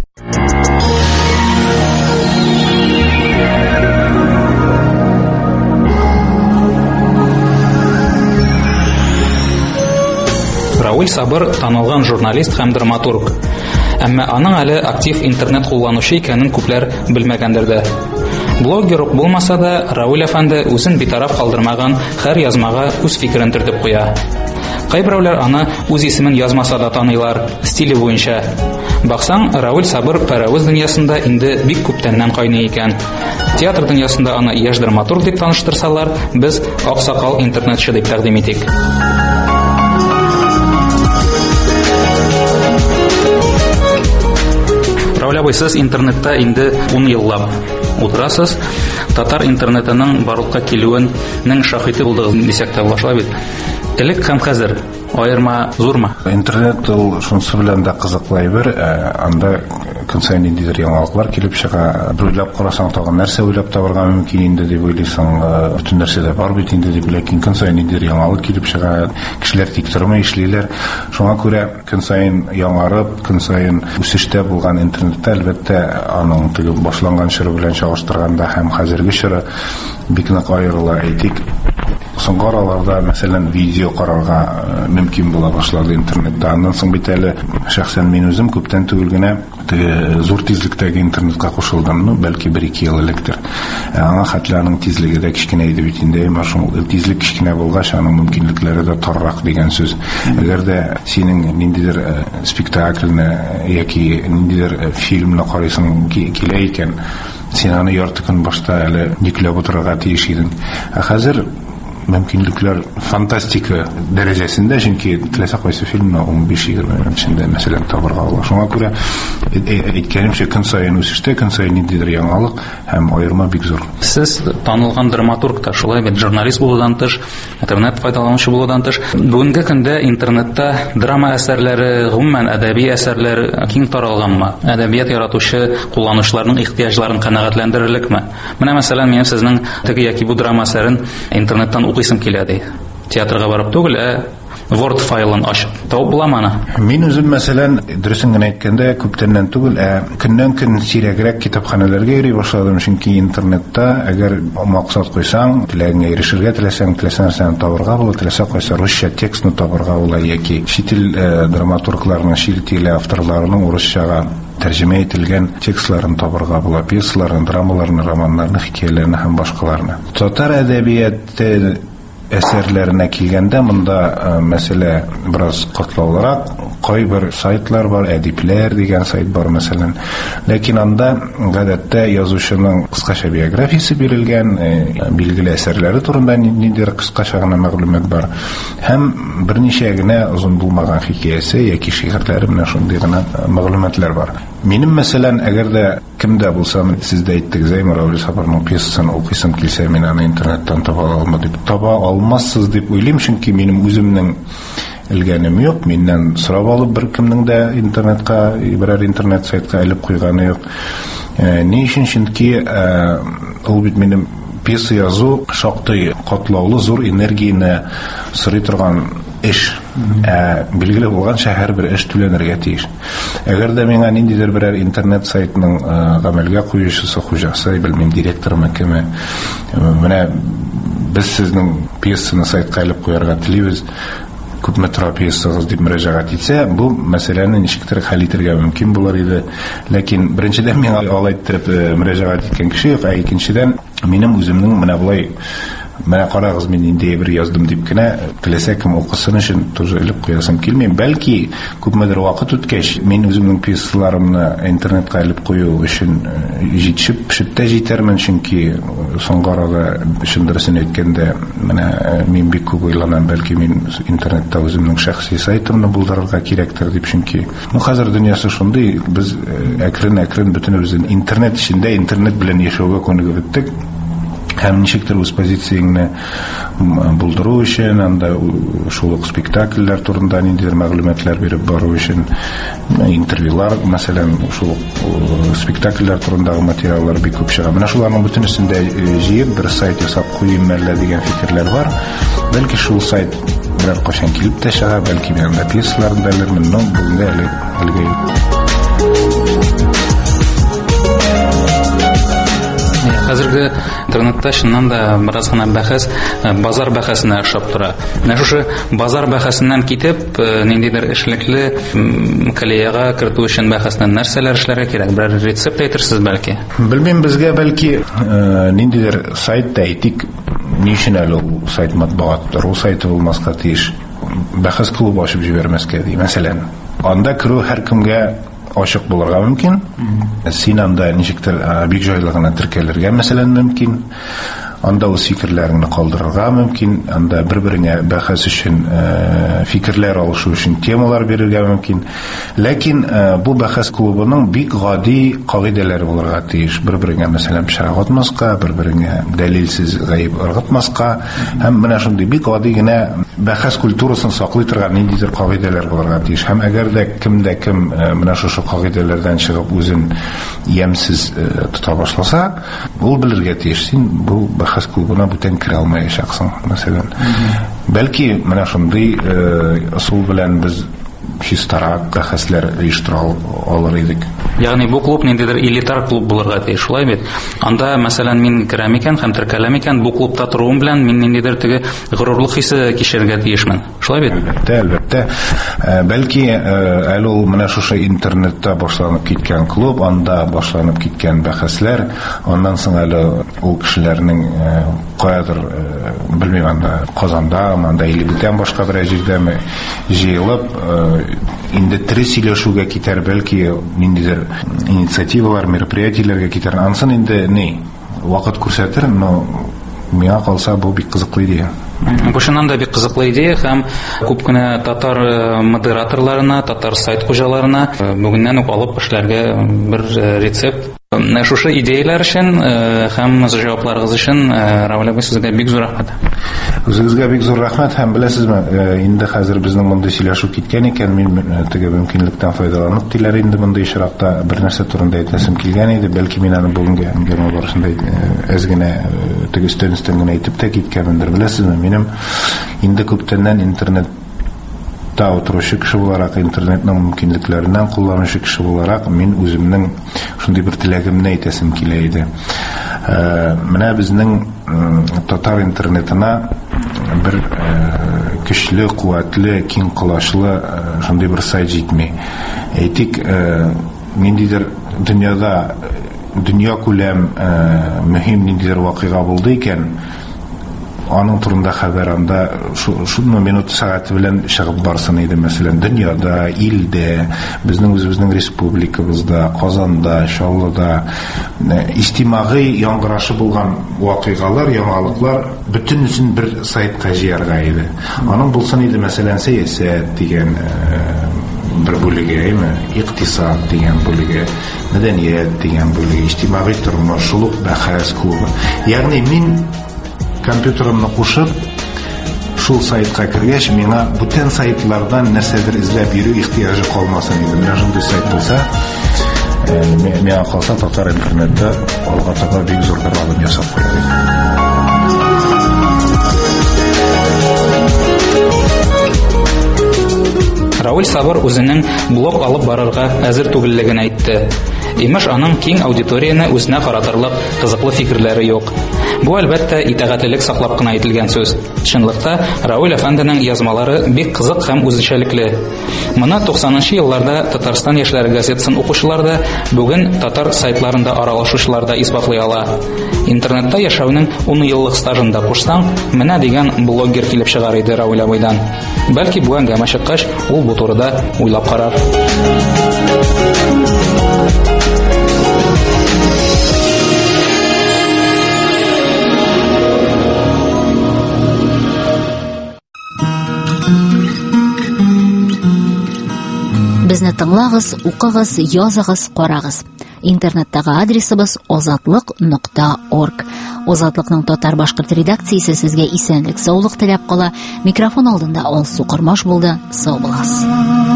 Равил Сабыр танылган журналист һәм драматург. Әмма аның әле актив интернет кулланучы икәнен күпләр белмәгәндер дә. Блогер булмаса да, Равил әфәнде үзен битараф калдырмаган һәр язмага үз фикерен төртеп куя. Кайберәүләр аны үз исемен язмаса да таныйлар, стиле буенча. Баксаң, Равил Сабыр пәрәвез дөньясында инде бик күптәннән кайный икән. Театр дөньясында аны яшь драматург дип таныштырсалар, без Аксакал интернетчы дип тәкъдим итик. Сез интернетта инде 10 еллап утырасыз. Татар интернетының барлыкка килүенең шаһиты булдыгыз дисәк тә була бит. Элек һәм хәзер аерма зурма? Интернет ул шунысы белән дә кызыклы бер, анда көн сайын ниндидер яңалыклар килеп чыга. Уйлап карасаң, тагын нәрсә уйлап табарга мөмкин инде дип уйлыйсың. Бүтән нәрсә дә бар бит инде дип, ләкин көн сайын ниндидер яңалык килеп чыга. Кешеләр тик тормый эшлиләр. Шуңа күрә көн сайын яңарып, көн сайын үсештә булган интернетта әлбәттә аның теге башланган чоры белән чагыштырганда һәм хәзерге чоры бик нык аерыла әйтик. Соңгы араларда, мәсәлән, видео карарга мөмкин була башлады интернетта. Аннан соң бит әле шәхсән мин үзем күптән түгел генә зур тизлектәге интернетка кушылдым, бәлки 1-2 ел электер. Аңа хәтле аның тизлеге дә кичкенә иде бит инде, шул тизлек кичкенә булгач, аның мөмкинлекләре дә таррак дигән сүз. Әгәр дә синең ниндидер спектакльне яки ниндидер фильмны карыйсың килә икән, син аны ярты көн башта әле йөкләп утырырга тиеш идең. Хәзер мөмкинлекләр фантастика дәрәҗәсендә, чөнки теләсә кайсы фильмны 15-20 минут эчендә мәсәлән табарга була. Шуңа күрә әйткәнемчә, көн сайын үсештә, көн сайын ниндидер яңалык һәм аерма бик зур. Сез танылган драматург та, шулай бит журналист булудан тыш, интернет файдаланучы булудан тыш, бүгенге көндә интернетта драма әсәрләре, гомумән әдәби әсәрләр киң таралганмы? Әдәбият яратучы кулланучыларның ихтыяҗларын канәгатьләндерерлекме? Менә мәсәлән, мин сезнең теге яки бу драма әсәрен интернеттан укыйсым килә ди. Театрга барып түгел, Word файлын ачып табып буламы аны? Мин үзем мәсәлән, дөресен генә әйткәндә, күптәннән түгел, көннән-көн сирәгрәк китапханәләргә йөри башладым, чөнки интернетта әгәр максат куйсаң, теләгеңә ирешергә теләсәң, нәрсәне табарга була, теләсә кайсы русча текстны табарга була, яки чит ил драматургларның, чит ил авторларының урысчага тәрҗемә ителгән текстларын табарга була, пьесаларын, драмаларны, романнарны, хикәяләрне һәм башкаларны. Татар әдәбияты әсәрләренә килгәндә, монда мәсьәлә бераз катлаулырак. Кайбер сайтлар бар, әдипләр дигән сайт бар мәсәлән. Ләкин анда гадәттә язучының кыскача биографиясе бирелгән, билгеле әсәрләре турында ниндидер кыскача гына мәгълүмат бар. Һәм берничә генә озын булмаган хикәясе яки шигырьләре менә шундый гына мәгълүматлар бар. Минем мәсәлән, әгәр дә кемдә булса, сез дә әйттегез, Равил Сабырның пьесасын укыйсым килсә, мин аны интернеттан таба алмассыз дип уйлыйм, чөнки минем үземнең элгәнем юк, миннән сорап алып бер кемнең дә интернетка, берәр интернет сайтка элеп куйганы юк. Ни өчен? Чөнки ул бит минем пьеса язу шактый катлаулы, зур энергияне сорый торган эш. Билгеле булган шәһәр бер эш түләнергә тиеш. Әгәр дә миңа ниндидер берәр интернет сайтның гамәлгә куючысы, хуҗасы, белмим, директоры кеме, менә без сезнең пьесаны сайтка элеп куярга телибез, күпме терапиясыгыз дип мөрәҗәгать итсә, бу мәсьәләне ничектер хәл итәргә мөмкин булыр иде. Ләкин беренчедән мин алай итеп мөрәҗәгать иткән кеше юк, икенчедән минем үземнең менә булай менә карагыз, мин инде бер яздым дип кенә теләсә кем укысын өчен тоже элеп куясым килми. Бәлки күпмедер вакыт үткәч мин үземнең пьесаларымны интернетка элеп кую өчен җитешеп җитермен, чөнки соңгы арада өчен дөресен әйткәндә менә мин бик күп уйланам, бәлки мин интернетта үземнең шәхси сайтымны булдырырга кирәктер дип, чөнки хәзер дөньясы шундый, без әкрен бөтенебезнең интернет эчендә, интернет белән яшәүгә күнегеп беттек. Һәм ничектер үз позицияңне булдыру өчен, анда шул ук спектакльләр турында ниндидер мәгълүматлар биреп бару өчен интервьюлар, мәсәлән, шул спектакльләр турындагы материаллар бик күп чыга. Менә шуларның бөтенесендә җыеп бер сайт ясап куйым мәллә дигән фикерләр бар. Бәлки шул сайт берәр кашан килеп тә чыга, бәлки мен анда пьесаларны бәйләрмен, но бүгенгә әлегә Хәзерге интернетта чыннан да бераз гына бәхәс базар бәхәсенә ошап тора. Менә шушы базар бәхәсеннән китеп, ниндидер эшлекле колеяга кертү өчен бәхәснән нәрсәләр эшләргә кирәк? Бер рецепт әйтерсез бәлки? Белмим, безгә бәлки ниндидер сайт әйтик, ни өчен әле ул сайт матбугаттыр, ул сайты булмаска тиеш. Бәхәс клубы ачып җибәрмәскә ди, мәсәлән. Анда керү һәркемгә ачык булырга мөмкин. Син анда ничектер бик җайлы гына теркәлергә мәсәлән мөмкин. Анда үз фикерләреңне калдырырга мөмкин. Анда бер-береңә бәхәс өчен, фикерләр алышу өчен темалар бирергә мөмкин. Ләкин бу бәхәс клубының бик гади кагыйдәләре булырга тиеш. Бер-береңә мәсәлән пычрак атмаска, бер-береңә дәлилсез гаип ыргытмаска, һәм менә шундый бик гади генә бәхәс культурасын саклый торган ниндидер кагыйдәләр булырга тиеш. Һәм әгәр дә кем менә шушы кагыйдәләрдән чыгып үзен ямсыз тота башласа, ул белергә тиеш, син бу бәхәс клубына бүтән керә алмаячаксың, мәсәлән. Бәлки менә шундый ысул белән без чистарак бәхәсләр оештыра алыр идек. Ягъни бу клуб ниндидер элитар клуб булырга тиеш, шулай бит? Анда мәсәлән мин керәм икән һәм теркәләм икән, бу клубта торуым белән мин ниндидер теге горурлык хисе кичерергә тиешмен. Шулай бит? Әлбәттә. Бәлки әле ул менә шушы интернетта башланып киткән клуб, анда башланып киткән бәхәсләр, аннан соң әле ул кешеләрнең каядыр, белмим, анда Казанда, анда Илебездән башка бер җирдәме җыелып, инде тере сөйләшүгә китәр, бәлки ниндидер инициативалар, мероприятиеләргә китәр. Ансын инде вакыт күрсәтер, но миңа калса бу бик кызыклы идея. Бу шуннан да бик кызыклы идея, һәм күп кенә татар модераторларына, татар сайт хуҗаларына бүгеннән үк алып эшләргә бер рецепт. Шушы идеялар өчен һәм җавапларыгыз өчен Равил абый, сезгә бик зур рәхмәт. Үзегезгә бик зур рәхмәт, һәм беләсезме, инде хәзер безнең монда сөйләшү киткән икән, мин теге мөмкинлектән файдаланып диләр, инде монда ишракта бер нәрсә турында әйтәсем килгән иде, бәлки мин аны бүгенгә әңгәмә барышында әз генә теге өстен генә әйтеп тә киткәнмендер. Беләсезме, минем инде күптәннән интернет отыручы кеше буларак, интернетның мөмкинлекләреннән кулланучы кеше буларак, мин үземнең шундый бер теләгемне әйтәсем килә иде. Менә безнең татар интернетына бер көчле, куәтле, киң колачлы шундый бер сайт җитми. Әйтик, ниндидер дөньяда дөнья күләм мөһим ниндидер вакыйга булды икән, аның турында хәбәр анда шуны минут сәгате белән чыгып барсын иде, мәсәлән, дөньяда, илдә, безнең үзебезнең республикабызда, Казанда, Чаллыда истимагый яңгырашы булган вакыйгалар, яңалыклар бөтенесен бер сайтка җыярга иде. Аның булсын иде, мәсәлән, сәясәт дигән бер бүлеге, икътисад дигән бүлеге, мәдәният дигән бүлеге, истимагый тормыш, шул ук бәхәс клубы. Ягъни мин компьютерымны кушып, шул сайтка кергәч, миңа бүтән сайтлардан нәрсәдер эзләп йөрү ихтыяҗы калмасын иде. Менә шундый сайт булса, миңа калса татар интернетта алга таба бик зур бер адым ясап куя. Равил Сабыр үзенең блог алып барырга әзер түгеллеген әйтте. Имеш аның киң аудиторияны үзенә каратырлык кызыклы фикерләре юк. Бу әлбәттә итәгатьлелек саклап кына әйтелгән сүз. Чынлыкта Равил әфәнденең язмалары бик кызык һәм үзенчәлекле. Моны 90нчы елларда Татарстан яшьләре газетасын укучылар да, бүген татар сайтларында аралашучылар да исбатлый ала. Интернетта яшәүнең 10 еллык стажында кушсаң, менә дигән блогер килеп чыгар иде Равил абыйдан. Бәлки бу әңгәмә чыккач, ул бу турыда уйлап карар. Безне тыңлагыз, укыгыз, языгыз, карагыз. Интернеттагы адресыбыз озатлык.org. Озатлыкның татар-башкорт редакциясе сезгә исәнлек, саулык теләп кала. Микрофон алдында Алсу Кормаш булды. Сау булыгыз.